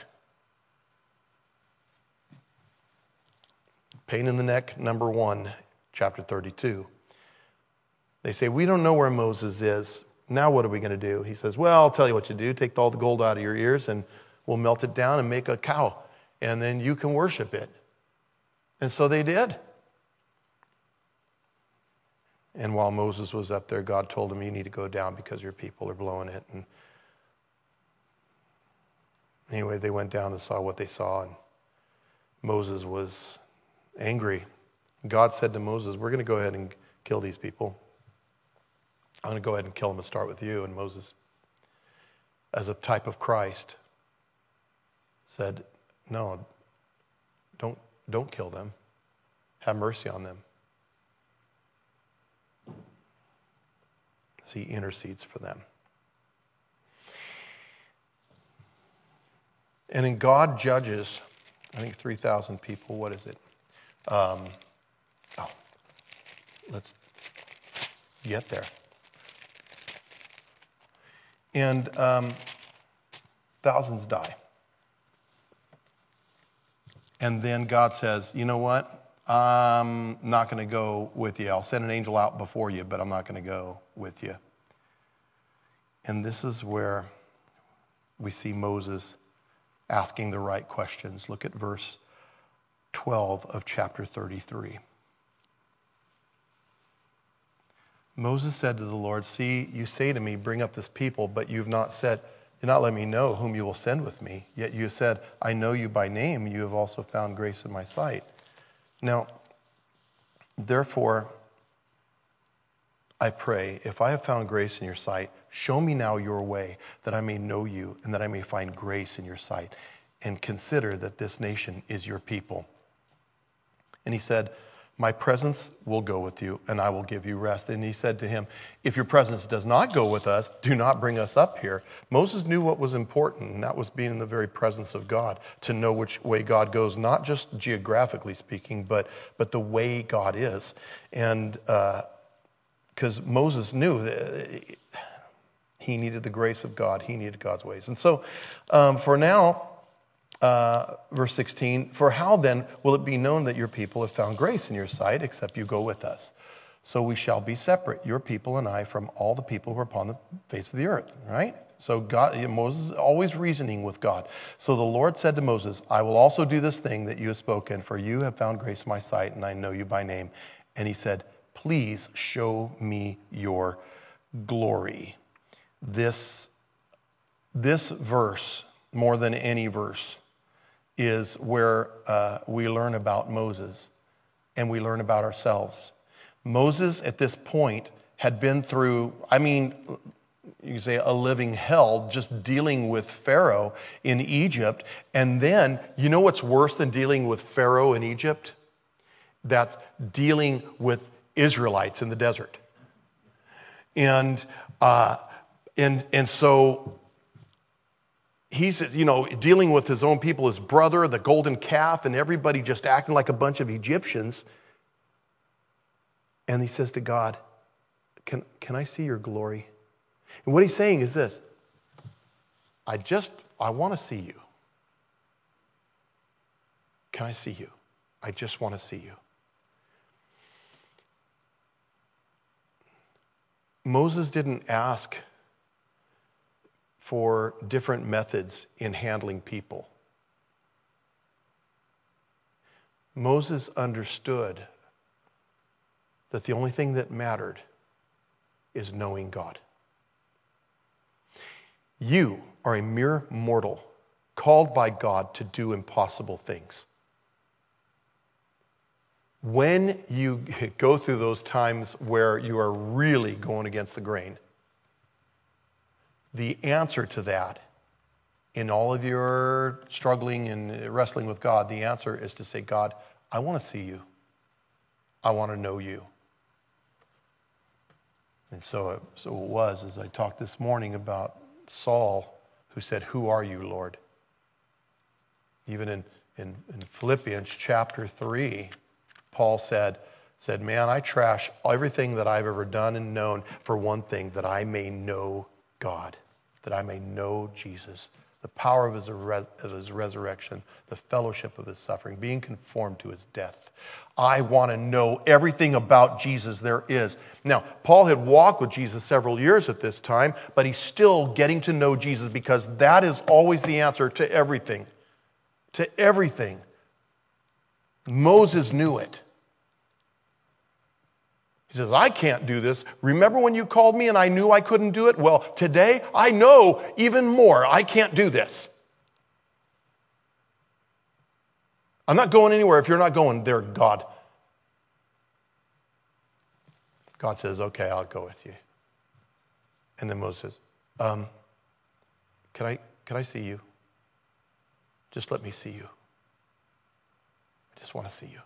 Pain in the neck, number one, chapter thirty-two. They say, we don't know where Moses is. Now what are we going to do? He says, well, I'll tell you what you do. Take all the gold out of your ears, and we'll melt it down and make a cow. And then you can worship it. And so they did. And while Moses was up there, God told him, you need to go down because your people are blowing it. And anyway, they went down and saw what they saw. And Moses was angry. God said to Moses, we're going to go ahead and kill these people. I'm going to go ahead and kill them and start with you. And Moses, as a type of Christ, said, no, don't, don't kill them. Have mercy on them. As he intercedes for them. And in God judges, I think three thousand people, what is it? Um, oh, let's get there. And um, thousands die. And then God says, you know what? I'm not going to go with you. I'll send an angel out before you, but I'm not going to go with you. And this is where we see Moses asking the right questions. Look at verse twelve of chapter thirty-three. Moses said to the Lord, see, you say to me, bring up this people, but you've not said, you're not letting me know whom you will send with me. Yet you said, I know you by name. You have also found grace in my sight. Now, therefore, I pray, if I have found grace in your sight, show me now your way, that I may know you and that I may find grace in your sight, and consider that this nation is your people. And he said, my presence will go with you, and I will give you rest. And he said to him, if your presence does not go with us, do not bring us up here. Moses knew what was important, and that was being in the very presence of God, to know which way God goes, not just geographically speaking, but, but the way God is. And because uh, Moses knew that he needed the grace of God, he needed God's ways. And so um, for now, Uh, verse sixteen, for how then will it be known that your people have found grace in your sight, except you go with us? So we shall be separate, your people and I, from all the people who are upon the face of the earth, right? So God, Moses is always reasoning with God. So the Lord said to Moses, I will also do this thing that you have spoken, for you have found grace in my sight, and I know you by name. And he said, please show me your glory. This, this verse, more than any verse, is where uh, we learn about Moses and we learn about ourselves. Moses, at this point, had been through, I mean, you can say a living hell, just dealing with Pharaoh in Egypt. And then, you know what's worse than dealing with Pharaoh in Egypt? That's dealing with Israelites in the desert. And uh, and and so he's, you know, dealing with his own people, his brother, the golden calf, and everybody just acting like a bunch of Egyptians. And he says to God, can, can I see your glory? And what he's saying is this, I just, I want to see you. Can I see you? I just want to see you. Moses didn't ask for different methods in handling people. Moses understood that the only thing that mattered is knowing God. You are a mere mortal called by God to do impossible things. When you go through those times where you are really going against the grain, the answer to that, in all of your struggling and wrestling with God, the answer is to say, God, I want to see you. I want to know you. And so it, so it was, as I talked this morning about Saul, who said, who are you, Lord? Even in, in, in Philippians chapter three, Paul said, said, man, I trash everything that I've ever done and known for one thing, that I may know God, that I may know Jesus, the power of his, of his resurrection, the fellowship of his suffering, being conformed to his death. I want to know everything about Jesus there is. Now, Paul had walked with Jesus several years at this time, but he's still getting to know Jesus, because that is always the answer to everything. To everything. Moses knew it. He says, I can't do this. Remember when you called me and I knew I couldn't do it? Well, today I know even more. I can't do this. I'm not going anywhere if you're not going there, God. God says, okay, I'll go with you. And then Moses says, um, can I, can I see you? Just let me see you. I just want to see you.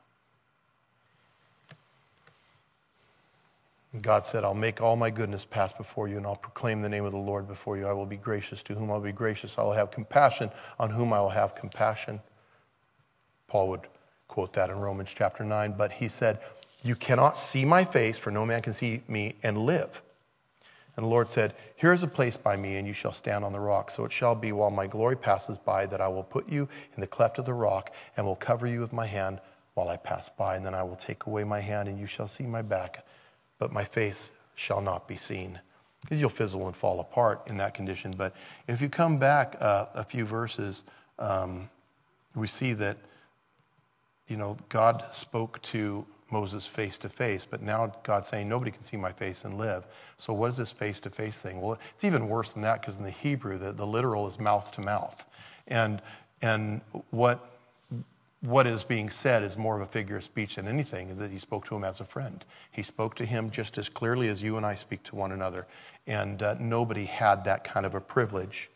And God said, I'll make all my goodness pass before you, and I'll proclaim the name of the Lord before you. I will be gracious to whom I will be gracious. I will have compassion on whom I will have compassion. Paul would quote that in Romans chapter nine, but he said, you cannot see my face, for no man can see me and live. And the Lord said, here is a place by me, and you shall stand on the rock. So it shall be while my glory passes by that I will put you in the cleft of the rock and will cover you with my hand while I pass by. And then I will take away my hand, and you shall see my back, but my face shall not be seen. Because you'll fizzle and fall apart in that condition. But if you come back uh, a few verses, um, we see that, you know, God spoke to Moses face to face, but now God's saying nobody can see my face and live. So what is this face to face thing? Well, it's even worse than that, because in the Hebrew, the, the literal is mouth to mouth. And and what what is being said is more of a figure of speech than anything, that he spoke to him as a friend. He spoke to him just as clearly as you and I speak to one another. And uh, nobody had that kind of a privilege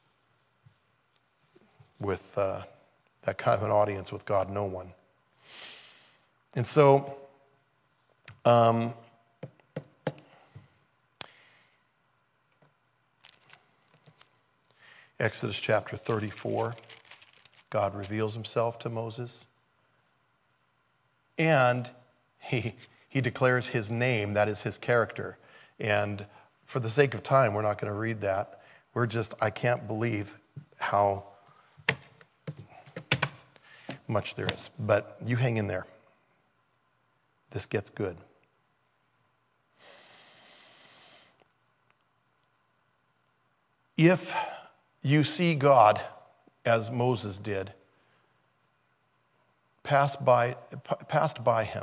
with uh, that kind of an audience with God, no one. And so, um, Exodus chapter thirty-four, God reveals himself to Moses. And he, he declares his name, that is his character. And for the sake of time, we're not going to read that. We're just, I can't believe how much there is. But you hang in there. This gets good. If you see God, as Moses did, pass by, passed by him,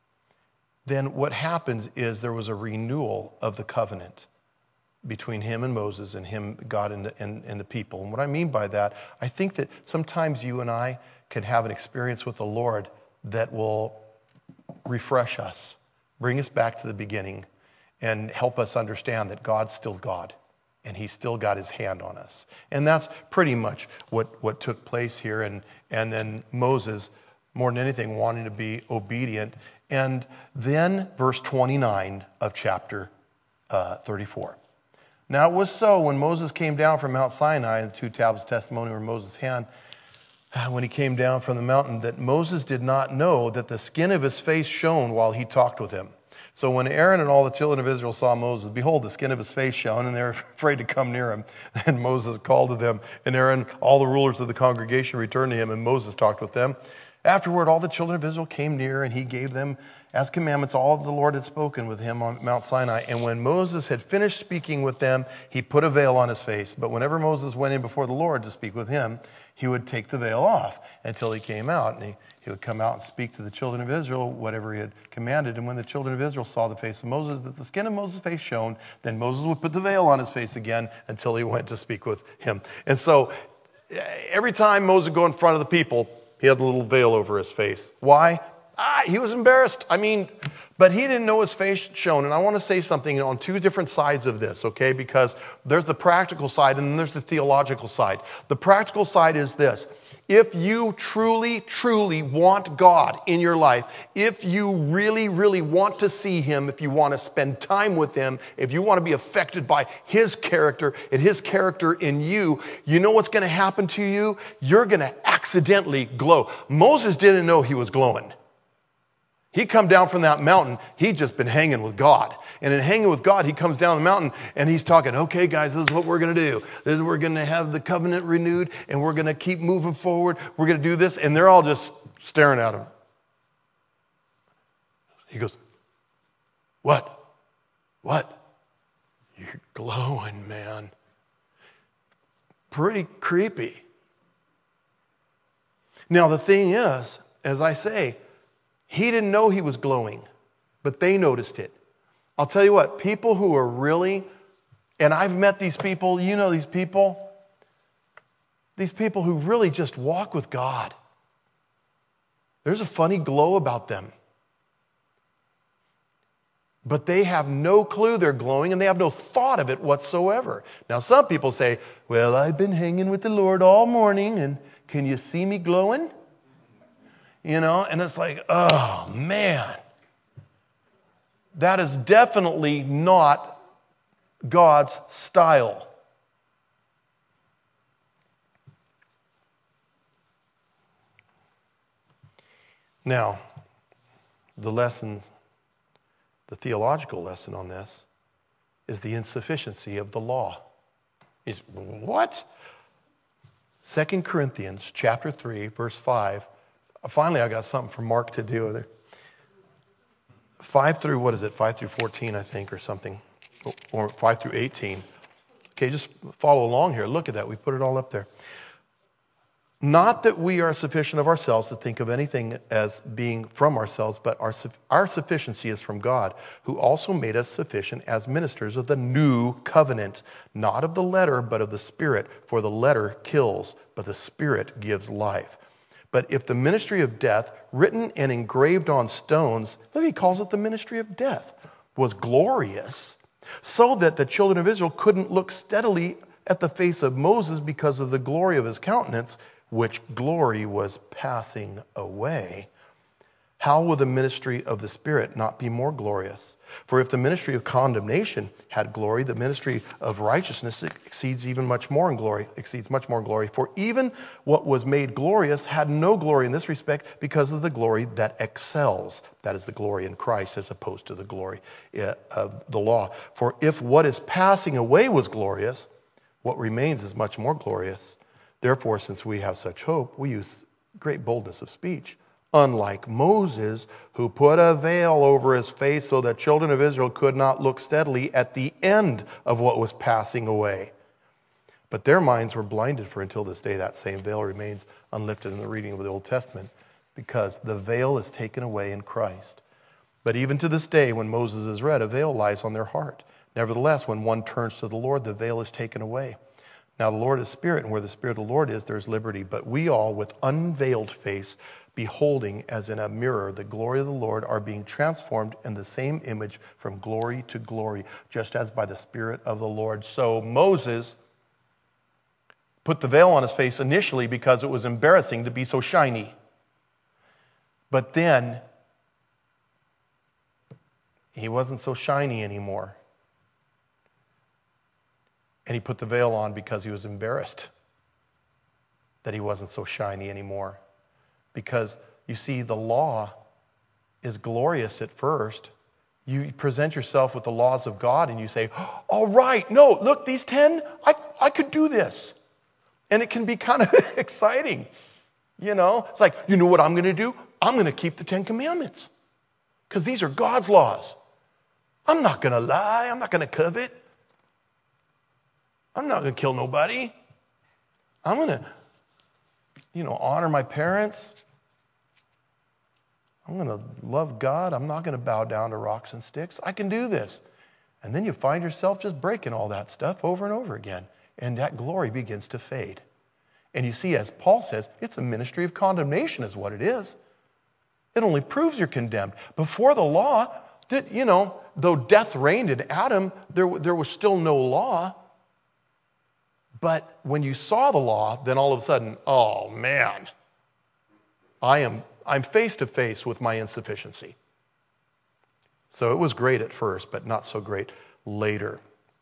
then what happens is there was a renewal of the covenant between him and Moses and him, God, and, and, and the people. And what I mean by that, I think that sometimes you and I can have an experience with the Lord that will refresh us, bring us back to the beginning, and help us understand that God's still God, and he's still got his hand on us. And that's pretty much what, what took place here. And, and then Moses, more than anything, wanting to be obedient. And then verse twenty-nine of chapter uh, thirty-four. Now it was so, when Moses came down from Mount Sinai, and the two tablets of testimony were in Moses' hand, when he came down from the mountain, that Moses did not know that the skin of his face shone while he talked with him. So when Aaron and all the children of Israel saw Moses, behold, the skin of his face shone, and they were afraid to come near him. And Moses called to them, and Aaron, all the rulers of the congregation, returned to him, and Moses talked with them. Afterward, all the children of Israel came near, and he gave them as commandments all that the Lord had spoken with him on Mount Sinai. And when Moses had finished speaking with them, he put a veil on his face. But whenever Moses went in before the Lord to speak with him, he would take the veil off until he came out. And he, he would come out and speak to the children of Israel whatever he had commanded. And when the children of Israel saw the face of Moses, that the skin of Moses' face shone, then Moses would put the veil on his face again until he went to speak with him. And so every time Moses would go in front of the people, he had a little veil over his face. Why? Ah, he was embarrassed. I mean, but he didn't know his face shone. And I want to say something on two different sides of this, okay? Because there's the practical side and then there's the theological side. The practical side is this. If you truly, truly want God in your life, if you really, really want to see him, if you want to spend time with him, if you want to be affected by his character and his character in you, you know what's going to happen to you? You're going to accidentally glow. Moses didn't know he was glowing. He come down from that mountain, he'd just been hanging with God. And in hanging with God, he comes down the mountain and he's talking, okay, guys, this is what we're going to do. This is we're going to have the covenant renewed and we're going to keep moving forward. We're going to do this. And they're all just staring at him. He goes, what? What? You're glowing, man. Pretty creepy. Now, the thing is, as I say, he didn't know he was glowing, but they noticed it. I'll tell you what, people who are really, and I've met these people, you know these people, these people who really just walk with God. There's a funny glow about them. But they have no clue they're glowing, and they have no thought of it whatsoever. Now, some people say, well, I've been hanging with the Lord all morning, and can you see me glowing? You know, and it's like, oh, man. That is definitely not God's style. Now, the lessons, the theological lesson on this is the insufficiency of the law. Is what? Second Corinthians chapter three, verse five. Finally, I got something for Mark to do with it. five through, what is it? five through fourteen, I think, or something. Or five through eighteen. Okay, just follow along here. Look at that. We put it all up there. Not that we are sufficient of ourselves to think of anything as being from ourselves, but our, our sufficiency is from God, who also made us sufficient as ministers of the new covenant, not of the letter, but of the Spirit. For the letter kills, but the Spirit gives life. But if the ministry of death, written and engraved on stones, look, he calls it the ministry of death, was glorious, so that the children of Israel couldn't look steadily at the face of Moses because of the glory of his countenance, which glory was passing away, how will the ministry of the Spirit not be more glorious? For if the ministry of condemnation had glory, the ministry of righteousness exceeds even much more in glory, exceeds much more in glory. For even what was made glorious had no glory in this respect because of the glory that excels. That is the glory in Christ as opposed to the glory of the law. For if what is passing away was glorious, what remains is much more glorious. Therefore, since we have such hope, we use great boldness of speech. Unlike Moses, who put a veil over his face so that children of Israel could not look steadily at the end of what was passing away. But their minds were blinded, for until this day that same veil remains unlifted in the reading of the Old Testament, because the veil is taken away in Christ. But even to this day, when Moses is read, a veil lies on their heart. Nevertheless, when one turns to the Lord, the veil is taken away. Now the Lord is Spirit, and where the Spirit of the Lord is, there is liberty. But we all, with unveiled face, beholding as in a mirror the glory of the Lord, are being transformed in the same image from glory to glory, just as by the Spirit of the Lord. So Moses put the veil on his face initially because it was embarrassing to be so shiny. But then he wasn't so shiny anymore. And he put the veil on because he was embarrassed that he wasn't so shiny anymore. Because, you see, the law is glorious at first. You present yourself with the laws of God and you say, all right, no, look, these ten, I, I could do this. And it can be kind of exciting. You know, it's like, you know what I'm going to do? I'm going to keep the Ten Commandments. Because these are God's laws. I'm not going to lie. I'm not going to covet. I'm not going to kill nobody. I'm going to, you know, honor my parents. I'm going to love God. I'm not going to bow down to rocks and sticks. I can do this. And then you find yourself just breaking all that stuff over and over again. And that glory begins to fade. And you see, as Paul says, it's a ministry of condemnation is what it is. It only proves you're condemned. Before the law, that, you know, though death reigned in Adam, there, there was still no law. But when you saw the law, then all of a sudden, oh man, I am I'm face to face with my insufficiency. So it was great at first, but not so great later.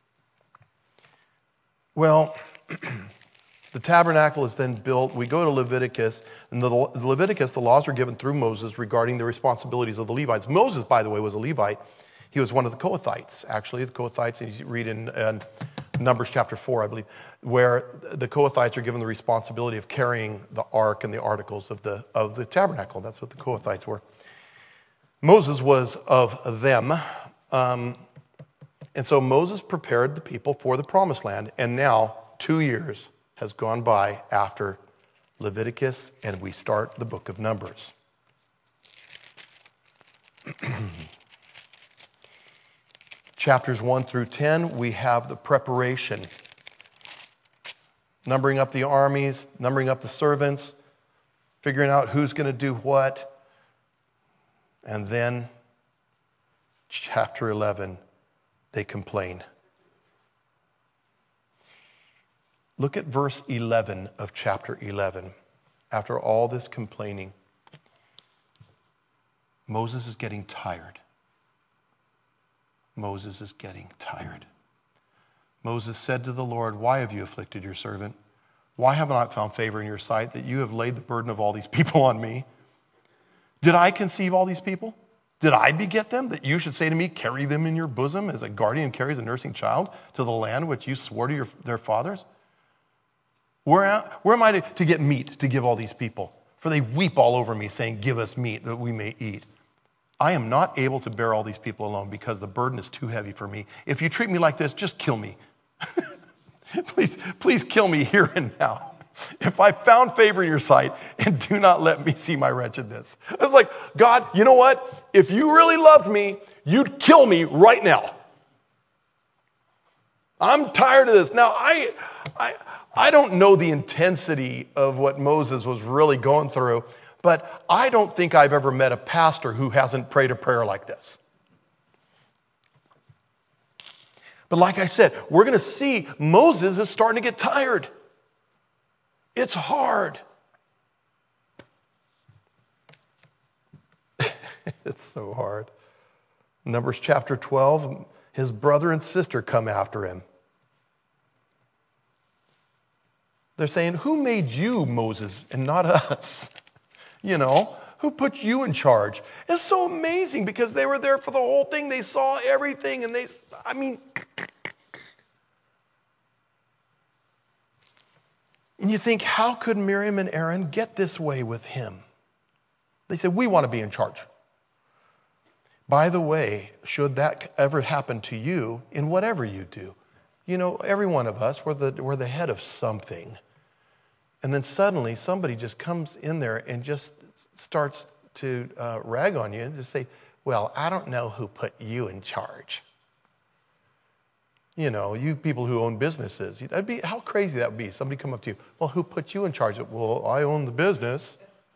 Well, the tabernacle is then built. We go to Leviticus, and the Leviticus, the laws were given through Moses regarding the responsibilities of the Levites. Moses, by the way, was a Levite. He was one of the Kohathites, actually. The Kohathites, and you read in, in Numbers chapter four, I believe, where the Kohathites are given the responsibility of carrying the ark and the articles of the, of the tabernacle. That's what the Kohathites were. Moses was of them. Um, and so Moses prepared the people for the promised land. And now two years has gone by after Leviticus, and we start the book of Numbers. Chapters one through ten, we have the preparation. Numbering up the armies, numbering up the servants, figuring out who's going to do what. And then, chapter eleven, they complain. Look at verse eleven of chapter eleven. After all this complaining, Moses is getting tired. Moses is getting tired. Moses said to the Lord, "Why have you afflicted your servant? Why have I not found favor in your sight that you have laid the burden of all these people on me? Did I conceive all these people? Did I beget them, that you should say to me, carry them in your bosom as a guardian carries a nursing child to the land which you swore to your, their fathers? Where, am- where am I to, to get meat to give all these people? For they weep all over me, saying, give us meat that we may eat. I am not able to bear all these people alone because the burden is too heavy for me. If you treat me like this, just kill me. please, please kill me here and now. If I found favor in your sight, and do not let me see my wretchedness." It's like, God, you know what? If you really loved me, you'd kill me right now. I'm tired of this. Now, I, I, I don't know the intensity of what Moses was really going through, but I don't think I've ever met a pastor who hasn't prayed a prayer like this. But like I said, we're going to see Moses is starting to get tired. It's hard. It's so hard. Numbers chapter twelve, his brother and sister come after him. They're saying, "Who made you, Moses, and not us? You know, who put you in charge?" It's so amazing because they were there for the whole thing. They saw everything and they, I mean, and you think, how could Miriam and Aaron get this way with him? They said, "We want to be in charge." By the way, should that ever happen to you in whatever you do, you know, every one of us, we're the, we're the head of something. And then suddenly somebody just comes in there and just starts to uh, rag on you and just say, "Well, I don't know who put you in charge." You know, you people who own businesses, that'd be, how crazy that would be. Somebody come up to you, "Well, who put you in charge?" "Well, I own the business."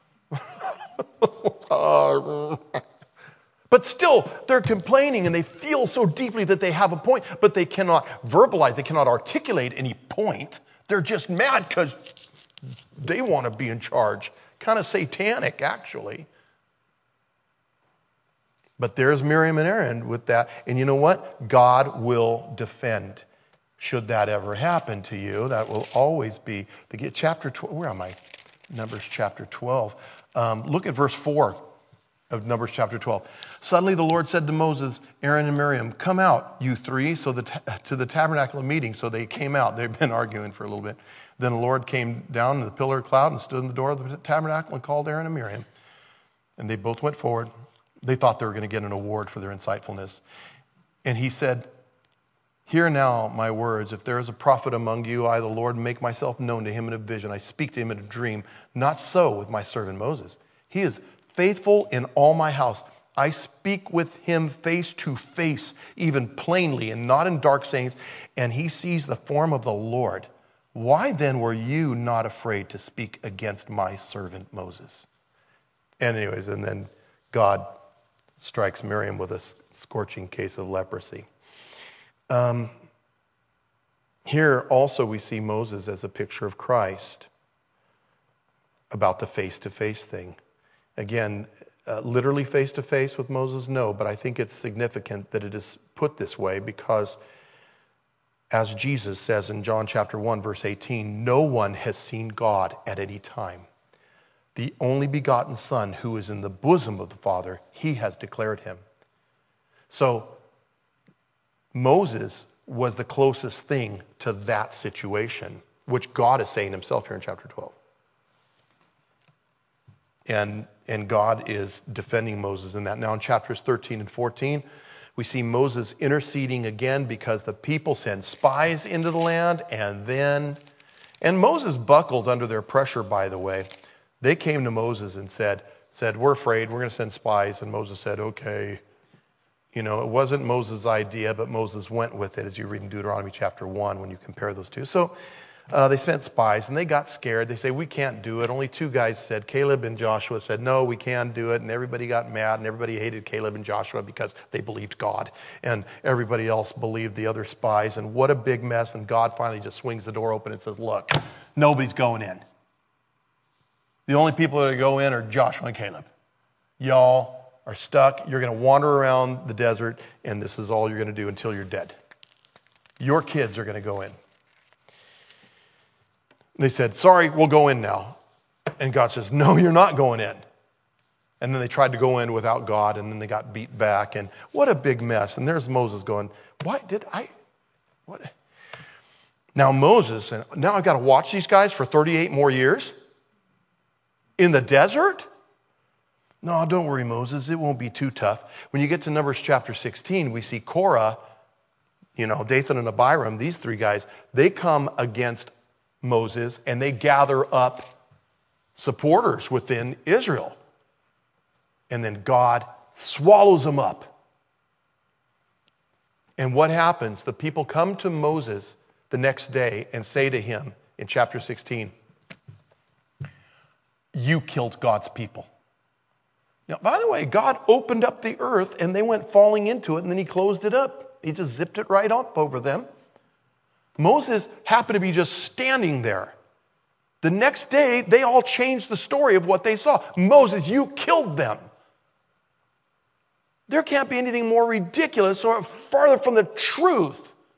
But still, they're complaining and they feel so deeply that they have a point, but they cannot verbalize, they cannot articulate any point. They're just mad because they want to be in charge. Kind of satanic, actually. But there's Miriam and Aaron with that. And you know what? God will defend. Should that ever happen to you, that will always be. The chapter twelve, where am I? Numbers chapter twelve. Um, look at verse four of Numbers chapter twelve. "Suddenly the Lord said to Moses, Aaron, and Miriam, come out, you three, so the ta- to the tabernacle of meeting." So they came out. They've been arguing for a little bit. Then the Lord came down in the pillar of cloud and stood in the door of the tabernacle and called Aaron and Miriam. And they both went forward. They thought they were going to get an award for their insightfulness. And he said, "Hear now my words. If there is a prophet among you, I, the Lord, make myself known to him in a vision. I speak to him in a dream. Not so with my servant Moses. He is faithful in all my house. I speak with him face to face, even plainly, and not in dark sayings, and he sees the form of the Lord. Why then were you not afraid to speak against my servant Moses?" And anyways, and then God strikes Miriam with a scorching case of leprosy. Um, here also we see Moses as a picture of Christ about the face-to-face thing. Again, uh, literally face-to-face with Moses, no, but I think it's significant that it is put this way because as Jesus says in John chapter one, verse eighteen, no one has seen God at any time. The only begotten Son who is in the bosom of the Father, he has declared him. So Moses was the closest thing to that situation, which God is saying himself here in chapter twelve. And, and God is defending Moses in that. Now in chapters thirteen and fourteen, we see Moses interceding again because the people send spies into the land and then, and Moses buckled under their pressure, by the way. They came to Moses and said, said, "We're afraid, we're going to send spies." And Moses said, "Okay." You know, it wasn't Moses' idea, but Moses went with it, as you read in Deuteronomy chapter one when you compare those two. So uh, they sent spies, and they got scared. They say, we can't do it. Only two guys said, Caleb and Joshua said, no, we can do it. And everybody got mad, and everybody hated Caleb and Joshua because they believed God. And everybody else believed the other spies. And what a big mess. And God finally just swings the door open and says, look, nobody's going in. The only people that are going to go in are Joshua and Caleb. Y'all are stuck. You're going to wander around the desert, and this is all you're going to do until you're dead. Your kids are going to go in. They said, sorry, we'll go in now. And God says, no, you're not going in. And then they tried to go in without God, and then they got beat back. And what a big mess. And there's Moses going, why did I, what? Now Moses, and now I've got to watch these guys for thirty-eight more years? In the desert? No, don't worry, Moses. It won't be too tough. When you get to Numbers chapter sixteen, we see Korah, you know, Dathan and Abiram, these three guys, they come against Moses, and they gather up supporters within Israel. And then God swallows them up. And what happens? The people come to Moses the next day and say to him in chapter sixteen, you killed God's people. Now, by the way, God opened up the earth, and they went falling into it, and then he closed it up. He just zipped it right up over them. Moses happened to be just standing there. The next day, they all changed the story of what they saw. Moses, you killed them. There can't be anything more ridiculous or farther from the truth.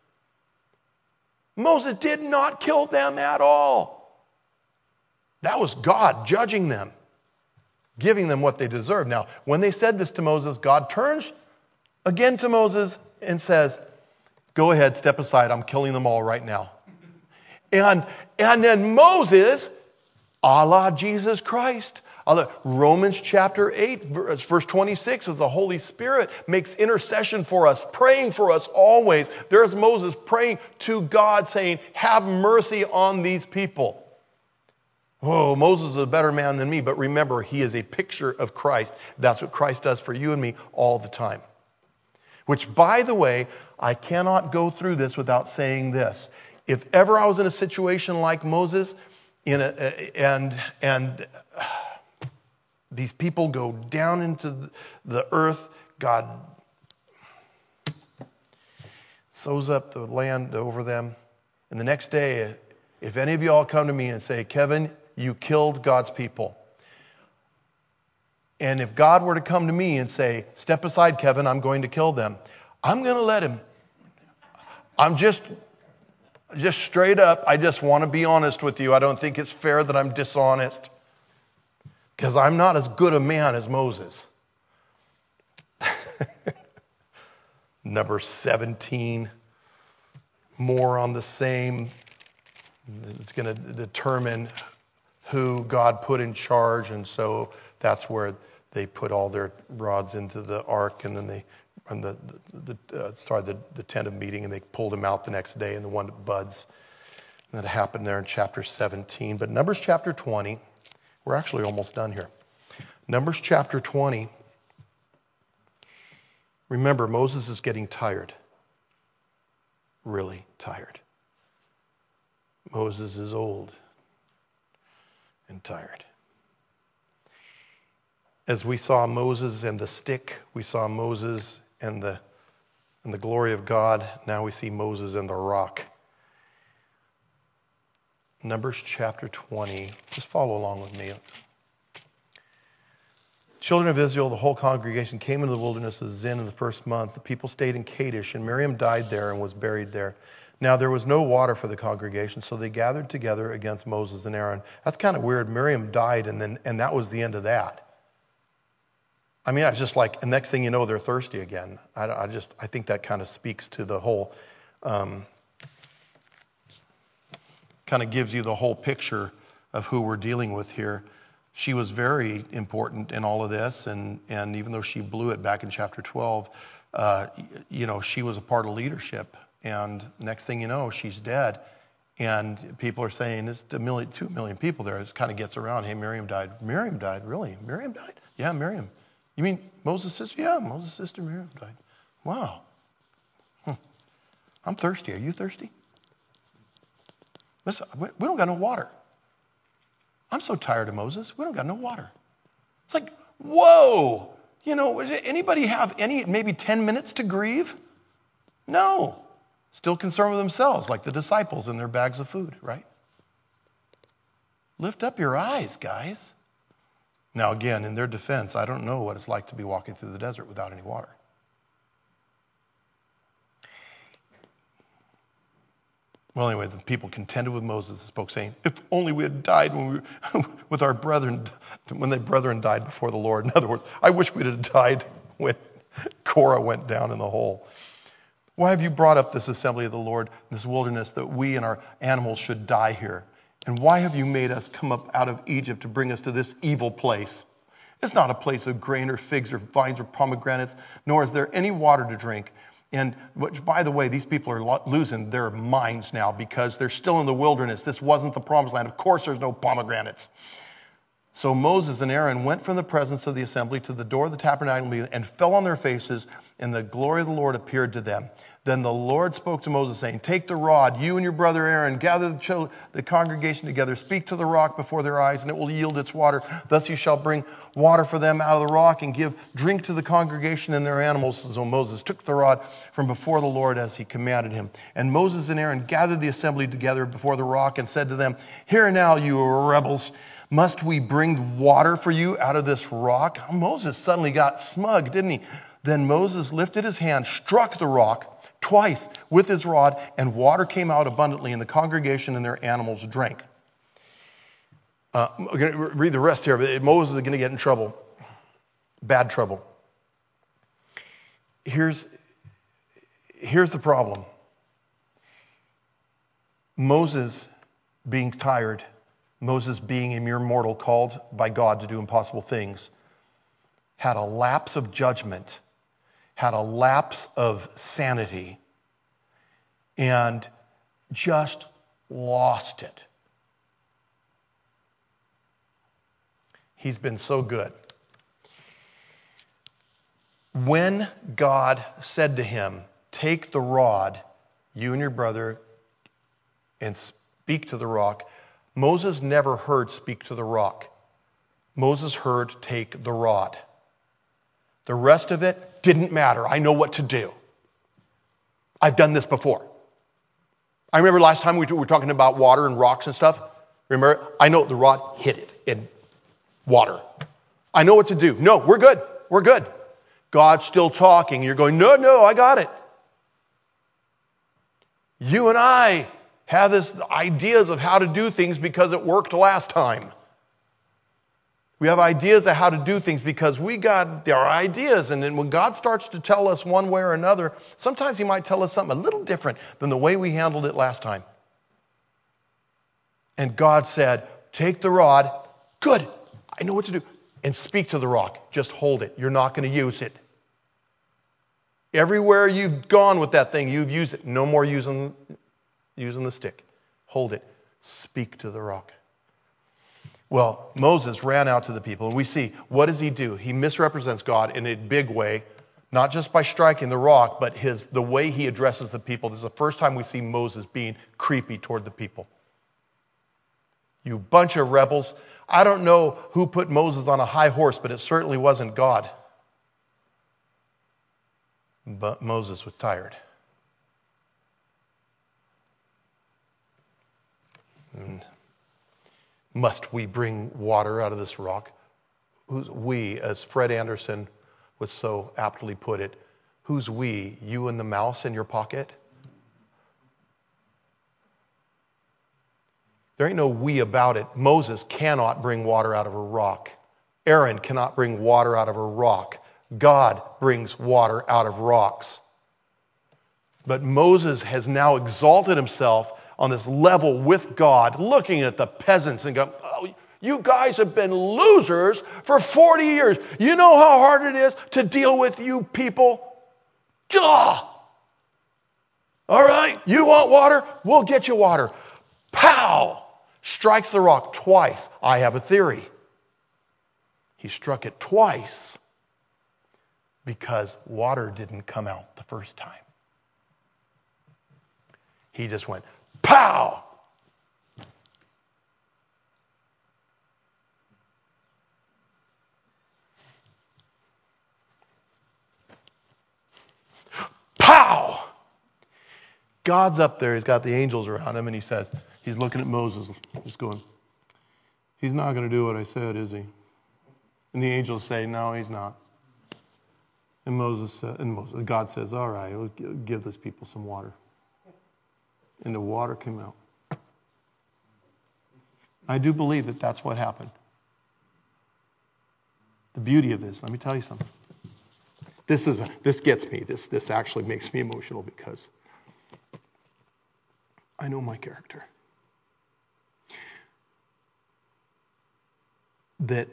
Moses did not kill them at all. That was God judging them, giving them what they deserved. Now, when they said this to Moses, God turns again to Moses and says, go ahead, step aside. I'm killing them all right now. And, and then Moses, a la Jesus Christ, a la Romans chapter eight, verse twenty-six, of the Holy Spirit makes intercession for us, praying for us always. There's Moses praying to God, saying, have mercy on these people. Oh, Moses is a better man than me, but remember, he is a picture of Christ. That's what Christ does for you and me all the time. Which, by the way, I cannot go through this without saying this. If ever I was in a situation like Moses, in a, and, and these people go down into the earth, God sows up the land over them, and the next day, if any of you all come to me and say, Kevin, you killed God's people. And if God were to come to me and say, step aside, Kevin, I'm going to kill them, I'm going to let him. I'm just, just straight up, I just want to be honest with you. I don't think it's fair that I'm dishonest, because I'm not as good a man as Moses. Number seventeen, more on the same. It's going to determine who God put in charge, and so that's where they put all their rods into the ark, and then they, and the, the, the uh, sorry, the, the tent of meeting, and they pulled him out the next day, and the one that buds. And that happened there in chapter seventeen. But Numbers chapter twenty, we're actually almost done here. Numbers chapter twenty. Remember, Moses is getting tired. Really tired. Moses is old and tired. As we saw Moses and the stick, we saw Moses and the, and the glory of God. Now we see Moses and the rock. Numbers chapter twenty. Just follow along with me. Children of Israel, the whole congregation came into the wilderness of Zin in the first month. The people stayed in Kadesh, and Miriam died there and was buried there. Now there was no water for the congregation, so they gathered together against Moses and Aaron. That's kind of weird. Miriam died, and then and that was the end of that. I mean, it's just like, the next thing you know, they're thirsty again. I, I just, I think that kind of speaks to the whole, um, kind of gives you the whole picture of who we're dealing with here. She was very important in all of this, and, and even though she blew it back in chapter twelve, uh, you know, she was a part of leadership. And next thing you know, she's dead. And people are saying, it's a million, two million people there. It kind of gets around. Hey, Miriam died. Miriam died? Really? Miriam died? Yeah, Miriam. You mean Moses' sister? Yeah, Moses' sister Miriam died. Wow. Hmm. I'm thirsty. Are you thirsty? Listen, we we don't got no water. I'm so tired of Moses. We don't got no water. It's like, whoa. You know, anybody have any, maybe ten minutes to grieve? No. Still concerned with themselves, like the disciples and their bags of food, right? Lift up your eyes, guys. Now, again, in their defense, I don't know what it's like to be walking through the desert without any water. Well, anyway, the people contended with Moses and spoke, saying, if only we had died when we were with our brethren, when their brethren died before the Lord. In other words, I wish we'd have died when Korah went down in the hole. Why have you brought up this assembly of the Lord, this wilderness, that we and our animals should die here? And why have you made us come up out of Egypt to bring us to this evil place? It's not a place of grain or figs or vines or pomegranates, nor is there any water to drink. And which, by the way, these people are lo- losing their minds now because they're still in the wilderness. This wasn't the promised land. Of course there's no pomegranates. So Moses and Aaron went from the presence of the assembly to the door of the tabernacle meeting and fell on their faces, and the glory of the Lord appeared to them. Then the Lord spoke to Moses, saying, take the rod, you and your brother Aaron, gather the, children, the congregation together, speak to the rock before their eyes, and it will yield its water. Thus you shall bring water for them out of the rock and give drink to the congregation and their animals. So Moses took the rod from before the Lord as he commanded him. And Moses and Aaron gathered the assembly together before the rock and said to them, hear now, you rebels, must we bring water for you out of this rock? Moses suddenly got smug, didn't he? Then Moses lifted his hand, struck the rock twice with his rod, and water came out abundantly, and the congregation and their animals drank. Uh, I'm going to read the rest here, but Moses is going to get in trouble. Bad trouble. Here's, here's the problem. Moses being tired, Moses being a mere mortal called by God to do impossible things, had a lapse of judgment, had a lapse of sanity, and just lost it. He's been so good. When God said to him, take the rod, you and your brother, and speak to the rock, Moses never heard speak to the rock. Moses heard take the rod. The rest of it didn't matter. I know what to do. I've done this before. I remember last time we were talking about water and rocks and stuff. Remember? I know the rod hit it in water. I know what to do. No, we're good. We're good. God's still talking. You're going, no, no, I got it. You and I have this ideas of how to do things because it worked last time. We have ideas of how to do things because we got our ideas. And then when God starts to tell us one way or another, sometimes he might tell us something a little different than the way we handled it last time. And God said, take the rod. Good. I know what to do. And speak to the rock. Just hold it. You're not going to use it. Everywhere you've gone with that thing, you've used it. No more using, using the stick. Hold it. Speak to the rock. Well, Moses ran out to the people, and we see, what does he do? He misrepresents God in a big way, not just by striking the rock, but his the way he addresses the people. This is the first time we see Moses being creepy toward the people. You bunch of rebels. I don't know who put Moses on a high horse, but it certainly wasn't God. But Moses was tired. And must we bring water out of this rock? Who's we, as Fred Anderson would so aptly put it, who's we? You and the mouse in your pocket? There ain't no we about it. Moses cannot bring water out of a rock. Aaron cannot bring water out of a rock. God brings water out of rocks. But Moses has now exalted himself on this level with God, looking at the peasants and going, oh, you guys have been losers for forty years. You know how hard it is to deal with you people? Duh! All right, you want water? We'll get you water. Pow! Strikes the rock twice. I have a theory. He struck it twice because water didn't come out the first time. He just went, pow! God's up there. He's got the angels around him, and he says, he's looking at Moses, just going, he's not going to do what I said, is he? And the angels say, no, he's not. And Moses, uh, and Moses, God says, all right, we'll give this people some water. And the water came out. I do believe that that's what happened. The beauty of this, let me tell you something. This is a, this gets me. This this actually makes me emotional because I know my character. That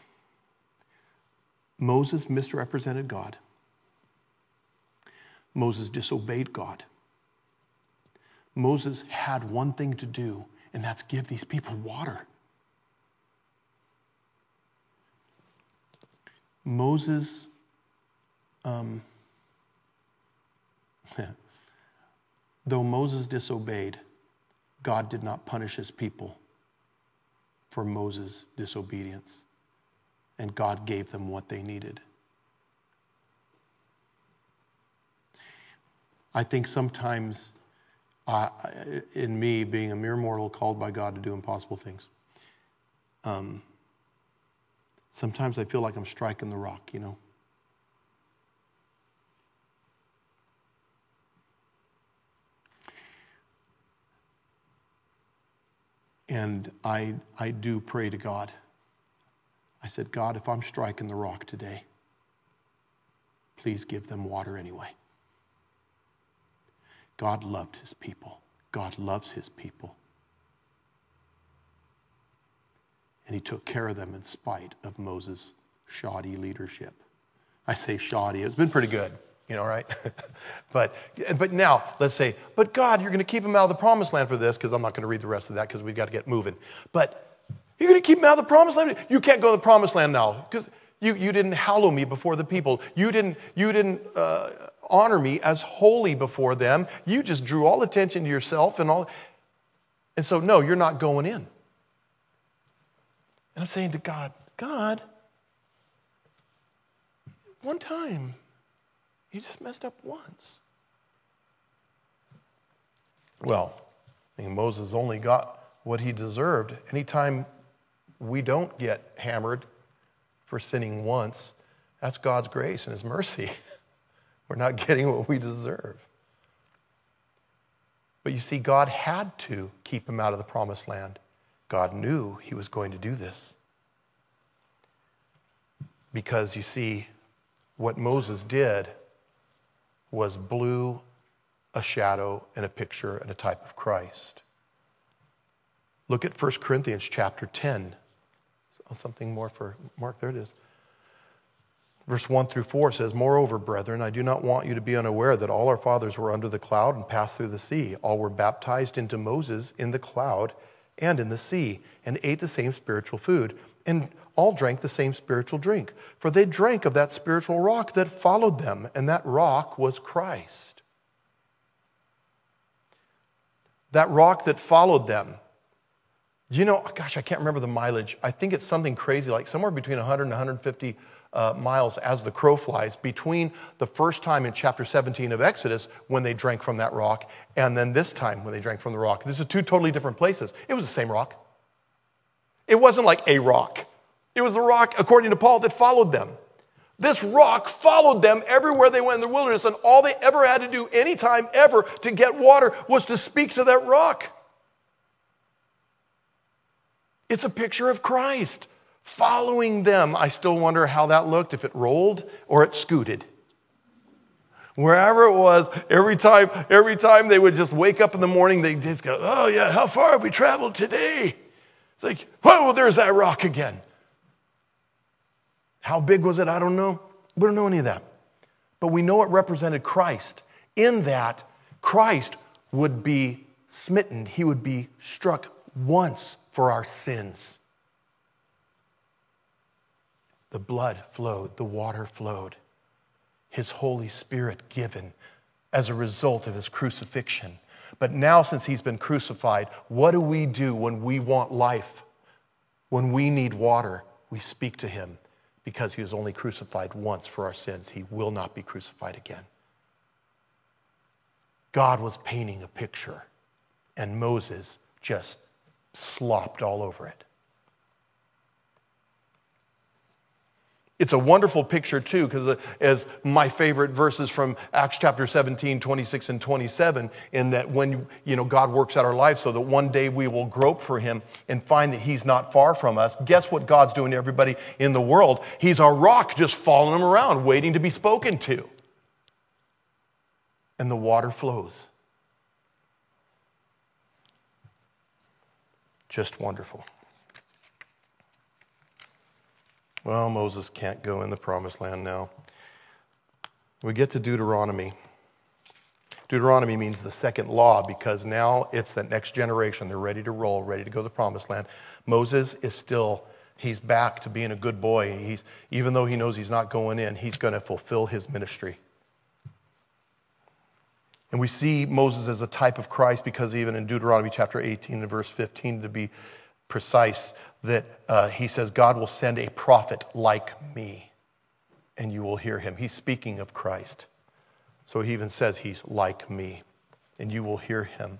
Moses misrepresented God. Moses disobeyed God. Moses had one thing to do, and that's give these people water. Moses, um, though Moses disobeyed, God did not punish his people for Moses' disobedience, and God gave them what they needed. I think sometimes, uh, in me, being a mere mortal called by God to do impossible things, um, sometimes I feel like I'm striking the rock, you know. And I, I do pray to God. I said, God, if I'm striking the rock today, please give them water anyway. God loved his people. God loves his people. And he took care of them in spite of Moses' shoddy leadership. I say shoddy. It's been pretty good, you know, right? but but now, let's say, but God, you're going to keep them out of the promised land for this, because I'm not going to read the rest of that because we've got to get moving. But you're going to keep them out of the promised land? You can't go to the promised land now because you, you didn't hallow me before the people. You didn't, you didn't uh, honor me as holy before them. You just drew all attention to yourself and all. And so, no, you're not going in. And I'm saying to God, God, one time, you just messed up once. Well, I mean, Moses only got what he deserved. Anytime we don't get hammered for sinning once, that's God's grace and his mercy. We're not getting what we deserve. But you see, God had to keep him out of the promised land. God knew he was going to do this. Because you see, what Moses did was blew a shadow and a picture and a type of Christ. Look at First Corinthians chapter ten. Something more for Mark, there it is. Verse one through four says, moreover, brethren, I do not want you to be unaware that all our fathers were under the cloud and passed through the sea. All were baptized into Moses in the cloud and in the sea, and ate the same spiritual food, and all drank the same spiritual drink. For they drank of that spiritual rock that followed them, and that rock was Christ. That rock that followed them. You know, gosh, I can't remember the mileage. I think it's something crazy, like somewhere between one hundred and one hundred fifty uh, miles as the crow flies, between the first time in chapter seventeen of Exodus when they drank from that rock, and then this time when they drank from the rock. This is two totally different places. It was the same rock. It wasn't like a rock. It was the rock, according to Paul, that followed them. This rock followed them everywhere they went in the wilderness, and all they ever had to do anytime ever to get water was to speak to that rock. It's a picture of Christ following them. I still wonder how that looked, if it rolled or it scooted. Wherever it was, every time, every time they would just wake up in the morning, they'd just go, oh yeah, how far have we traveled today? It's like, whoa, there's that rock again. How big was it? I don't know. We don't know any of that. But we know it represented Christ, in that Christ would be smitten. He would be struck once for our sins. The blood flowed, the water flowed. His Holy Spirit given as a result of his crucifixion. But now, since he's been crucified, what do we do when we want life? When we need water, we speak to him. Because he was only crucified once for our sins, he will not be crucified again. God was painting a picture, and Moses just slopped all over it. It's a wonderful picture too, because as my favorite verses from Acts chapter seventeen, twenty-six and twenty-seven, in that when you know God works out our life so that one day we will grope for him and find that he's not far from us. Guess what God's doing to everybody in the world? He's our rock just following them around, waiting to be spoken to. And the water flows. Just wonderful. Well, Moses can't go in the promised land now. We get to Deuteronomy. Deuteronomy means the second law because now it's the next generation. They're ready to roll, ready to go to the promised land. Moses is still, he's back to being a good boy. He's, even though he knows he's not going in, he's going to fulfill his ministry. And we see Moses as a type of Christ because even in Deuteronomy chapter eighteen and verse fifteen, to be precise, that uh, he says, God will send a prophet like me, and you will hear him. He's speaking of Christ. So he even says he's like me, and you will hear him.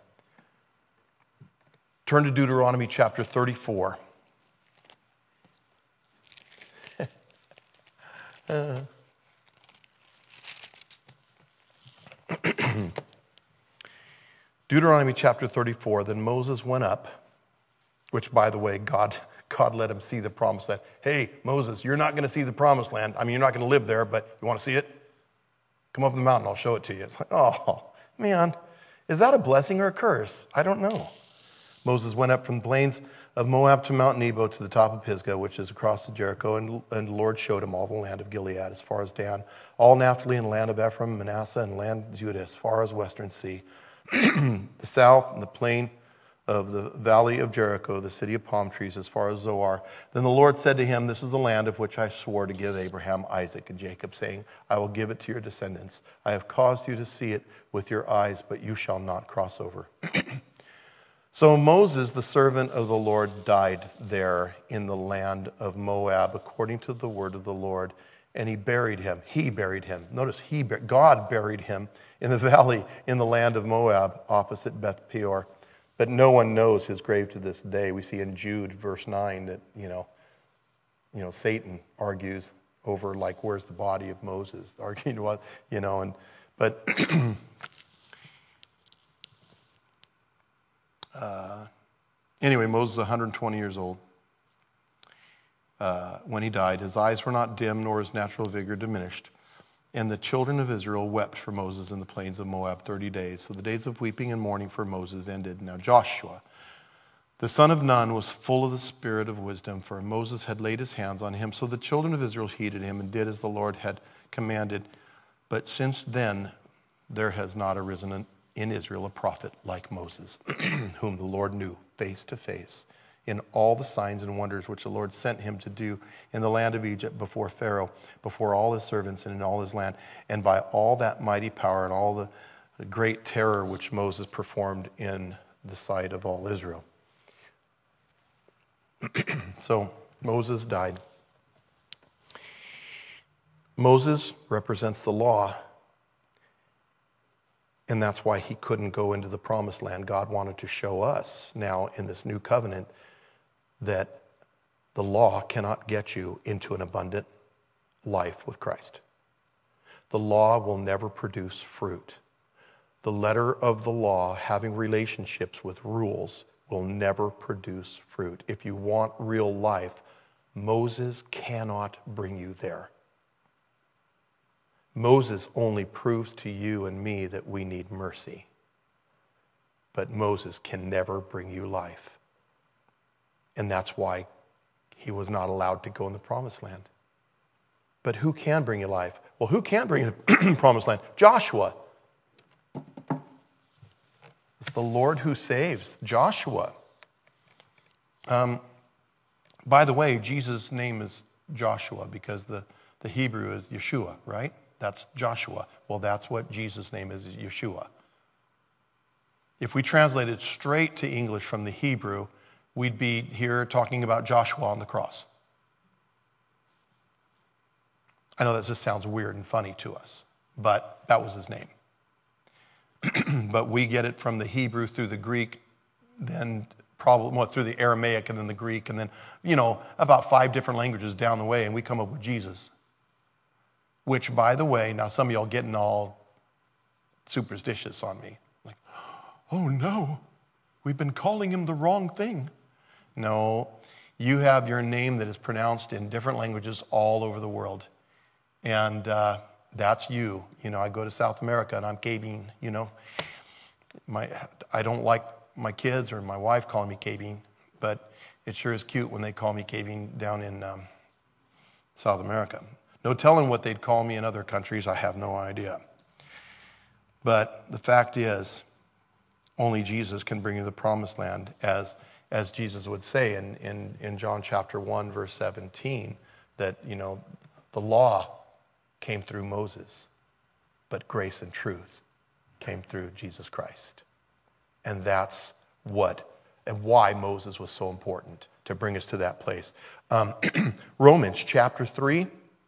Turn to Deuteronomy chapter thirty-four. uh. Deuteronomy chapter thirty-four, then Moses went up, which, by the way, God, God let him see the promised land. Hey, Moses, you're not going to see the promised land. I mean, you're not going to live there, but you want to see it? Come up the mountain, I'll show it to you. It's like, oh, man, is that a blessing or a curse? I don't know. Moses went up from the plains of Moab to Mount Nebo to the top of Pisgah, which is across the Jericho, and, and the Lord showed him all the land of Gilead as far as Dan, all Naphtali and the land of Ephraim, Manasseh, and land of Judah as far as western sea, the south and the plain of the valley of Jericho, the city of palm trees, as far as Zoar. Then the Lord said to him, this is the land of which I swore to give Abraham, Isaac, and Jacob, saying, I will give it to your descendants. I have caused you to see it with your eyes, but you shall not cross over. So Moses, the servant of the Lord, died there in the land of Moab, according to the word of the Lord, and he buried him. He buried him. Notice, he God buried him in the valley in the land of Moab, opposite Beth Peor. But no one knows his grave to this day. We see in Jude, verse nine, that, you know, you know, Satan argues over, like, where's the body of Moses? Arguing what, you know, and, but, uh, anyway, Moses is one hundred twenty years old uh, when he died. His eyes were not dim, nor his natural vigor diminished. And the children of Israel wept for Moses in the plains of Moab thirty days. So the days of weeping and mourning for Moses ended. Now Joshua, the son of Nun, was full of the spirit of wisdom, for Moses had laid his hands on him. So the children of Israel heeded him and did as the Lord had commanded. But since then, there has not arisen in Israel a prophet like Moses, whom the Lord knew face to face, in all the signs and wonders which the Lord sent him to do in the land of Egypt before Pharaoh, before all his servants and in all his land, and by all that mighty power and all the great terror which Moses performed in the sight of all Israel. So Moses died. Moses represents the law, and that's why he couldn't go into the promised land. God wanted to show us now in this new covenant that the law cannot get you into an abundant life with Christ. The law will never produce fruit. The letter of the law, having relationships with rules, will never produce fruit. If you want real life, Moses cannot bring you there. Moses only proves to you and me that we need mercy. But Moses can never bring you life. And that's why he was not allowed to go in the promised land. But who can bring you life? Well, who can bring you the promised land? Joshua. It's the Lord who saves. Joshua. Um, by the way, Jesus' name is Joshua because the, the Hebrew is Yeshua, right? That's Joshua. Well, that's what Jesus' name is, Yeshua. If we translate it straight to English from the Hebrew, we'd be here talking about Joshua on the cross. I know that just sounds weird and funny to us, but that was his name. but we get it from the Hebrew through the Greek, then probably well, through the Aramaic and then the Greek, and then, you know, about five different languages down the way, and we come up with Jesus. Which, by the way, now some of y'all getting all superstitious on me. Like, oh no, we've been calling him the wrong thing. No, you have your name that is pronounced in different languages all over the world. And uh, that's you. You know, I go to South America and I'm Kevin, you know. My, I don't like my kids or my wife calling me Kevin, but it sure is cute when they call me Kevin down in um, South America. No telling what they'd call me in other countries. I have no idea. But the fact is, only Jesus can bring you the promised land, as, as Jesus would say in, in, in John chapter one, verse seventeen, that, you know, the law came through Moses, but grace and truth came through Jesus Christ. And that's what and why Moses was so important, to bring us to that place. Um, Romans chapter three,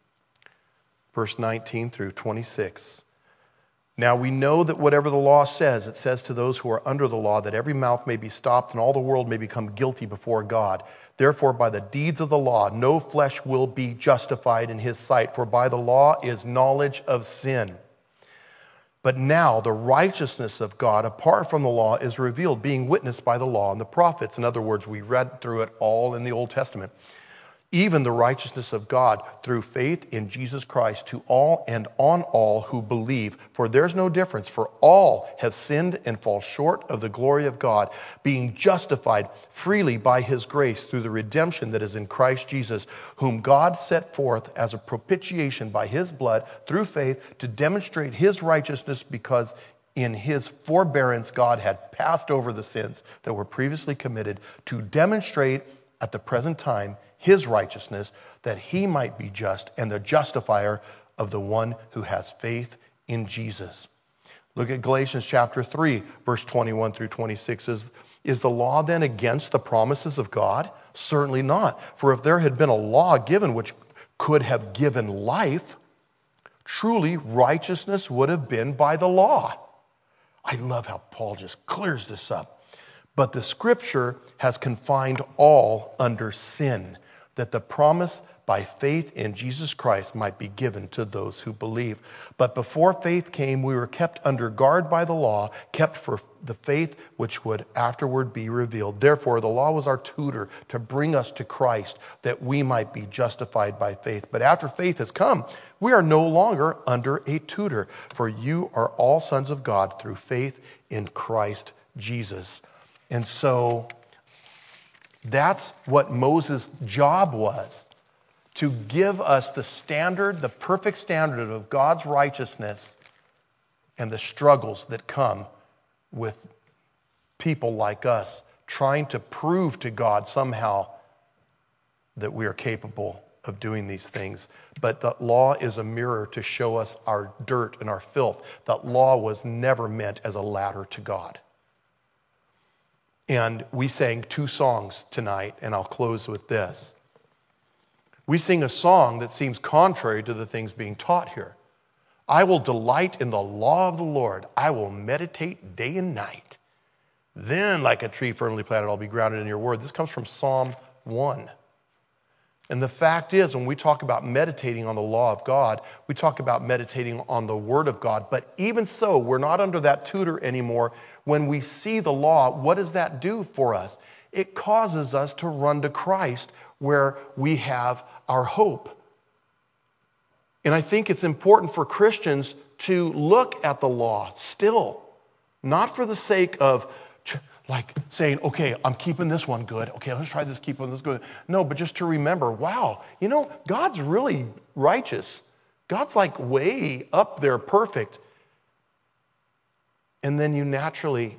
verse nineteen through twenty-six. Now we know that whatever the law says, it says to those who are under the law, that every mouth may be stopped and all the world may become guilty before God. Therefore, by the deeds of the law, no flesh will be justified in his sight, for by the law is knowledge of sin. But now the righteousness of God apart from the law is revealed, being witnessed by the law and the prophets. In other words, we read through it all in the Old Testament. Even the righteousness of God through faith in Jesus Christ to all and on all who believe. For there's no difference, for all have sinned and fall short of the glory of God, being justified freely by his grace through the redemption that is in Christ Jesus, whom God set forth as a propitiation by his blood through faith to demonstrate his righteousness, because in his forbearance God had passed over the sins that were previously committed, to demonstrate at the present time his righteousness, that he might be just and the justifier of the one who has faith in Jesus. Look at Galatians chapter three, verse twenty-one through twenty-six. Is, is the law then against the promises of God? Certainly not. For if there had been a law given which could have given life, truly righteousness would have been by the law. I love how Paul just clears this up. But the scripture has confined all under sin, that the promise by faith in Jesus Christ might be given to those who believe. But before faith came, we were kept under guard by the law, kept for the faith which would afterward be revealed. Therefore, the law was our tutor to bring us to Christ, that we might be justified by faith. But after faith has come, we are no longer under a tutor, for you are all sons of God through faith in Christ Jesus. And so that's what Moses' job was, to give us the standard, the perfect standard of God's righteousness and the struggles that come with people like us trying to prove to God somehow that we are capable of doing these things. But the law is a mirror to show us our dirt and our filth. That law was never meant as a ladder to God. And we sang two songs tonight, and I'll close with this. We sing a song that seems contrary to the things being taught here. I will delight in the law of the Lord. I will meditate day and night. Then, like a tree firmly planted, I'll be grounded in your word. This comes from Psalm one. And the fact is, when we talk about meditating on the law of God, we talk about meditating on the word of God. But even so, we're not under that tutor anymore. When we see the law, what does that do for us? It causes us to run to Christ, where we have our hope. And I think it's important for Christians to look at the law still, not for the sake of like saying, okay, I'm keeping this one good. Okay, let's try this, keep on this good. No, but just to remember, wow, you know, God's really righteous. God's like way up there, perfect. And then you naturally,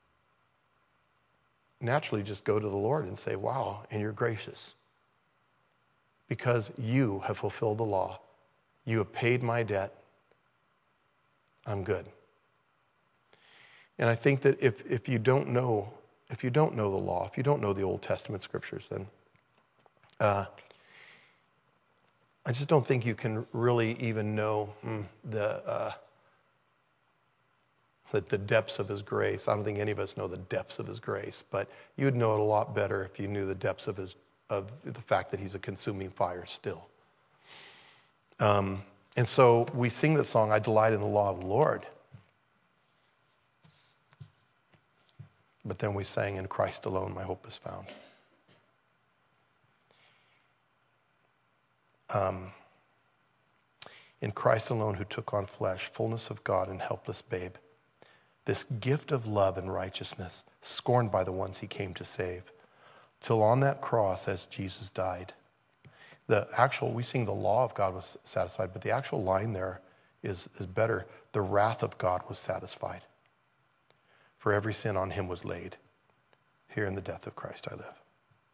naturally just go to the Lord and say, wow, and you're gracious. Because you have fulfilled the law. You have paid my debt. I'm good. And I think that if, if you don't know, if you don't know the law, if you don't know the Old Testament scriptures, then uh, I just don't think you can really even know hmm, the uh, that the depths of his grace, I don't think any of us know the depths of his grace, but you would know it a lot better if you knew the depths of his of the fact that he's a consuming fire still. Um, and so we sing that song, I delight in the law of the Lord. But then we sang, in Christ alone my hope is found. Um, in Christ alone who took on flesh, fullness of God and helpless babe, this gift of love and righteousness, scorned by the ones he came to save, till on that cross as Jesus died. The actual, we sing the law of God was satisfied, but the actual line there is, is better. The wrath of God was satisfied. For every sin on him was laid. Here in the death of Christ I live.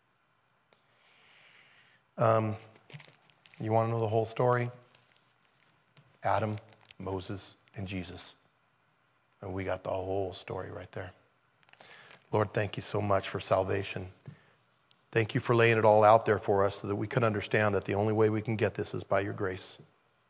Um, you want to know the whole story? Adam, Moses, and Jesus. And we got the whole story right there. Lord, thank you so much for salvation. Thank you for laying it all out there for us so that we can understand that the only way we can get this is by your grace.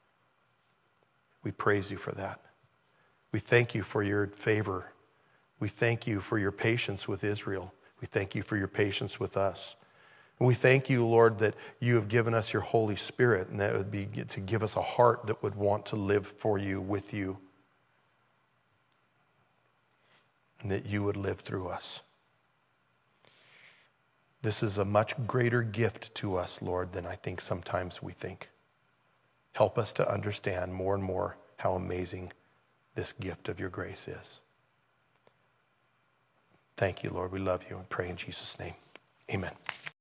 We praise you for that. We thank you for your favor. We thank you for your patience with Israel. We thank you for your patience with us. And we thank you, Lord, that you have given us your Holy Spirit, and that would be to give us a heart that would want to live for you, with you, and that you would live through us. This is a much greater gift to us, Lord, than I think sometimes we think. Help us to understand more and more how amazing this gift of your grace is. Thank you, Lord. We love you and pray in Jesus' name. Amen.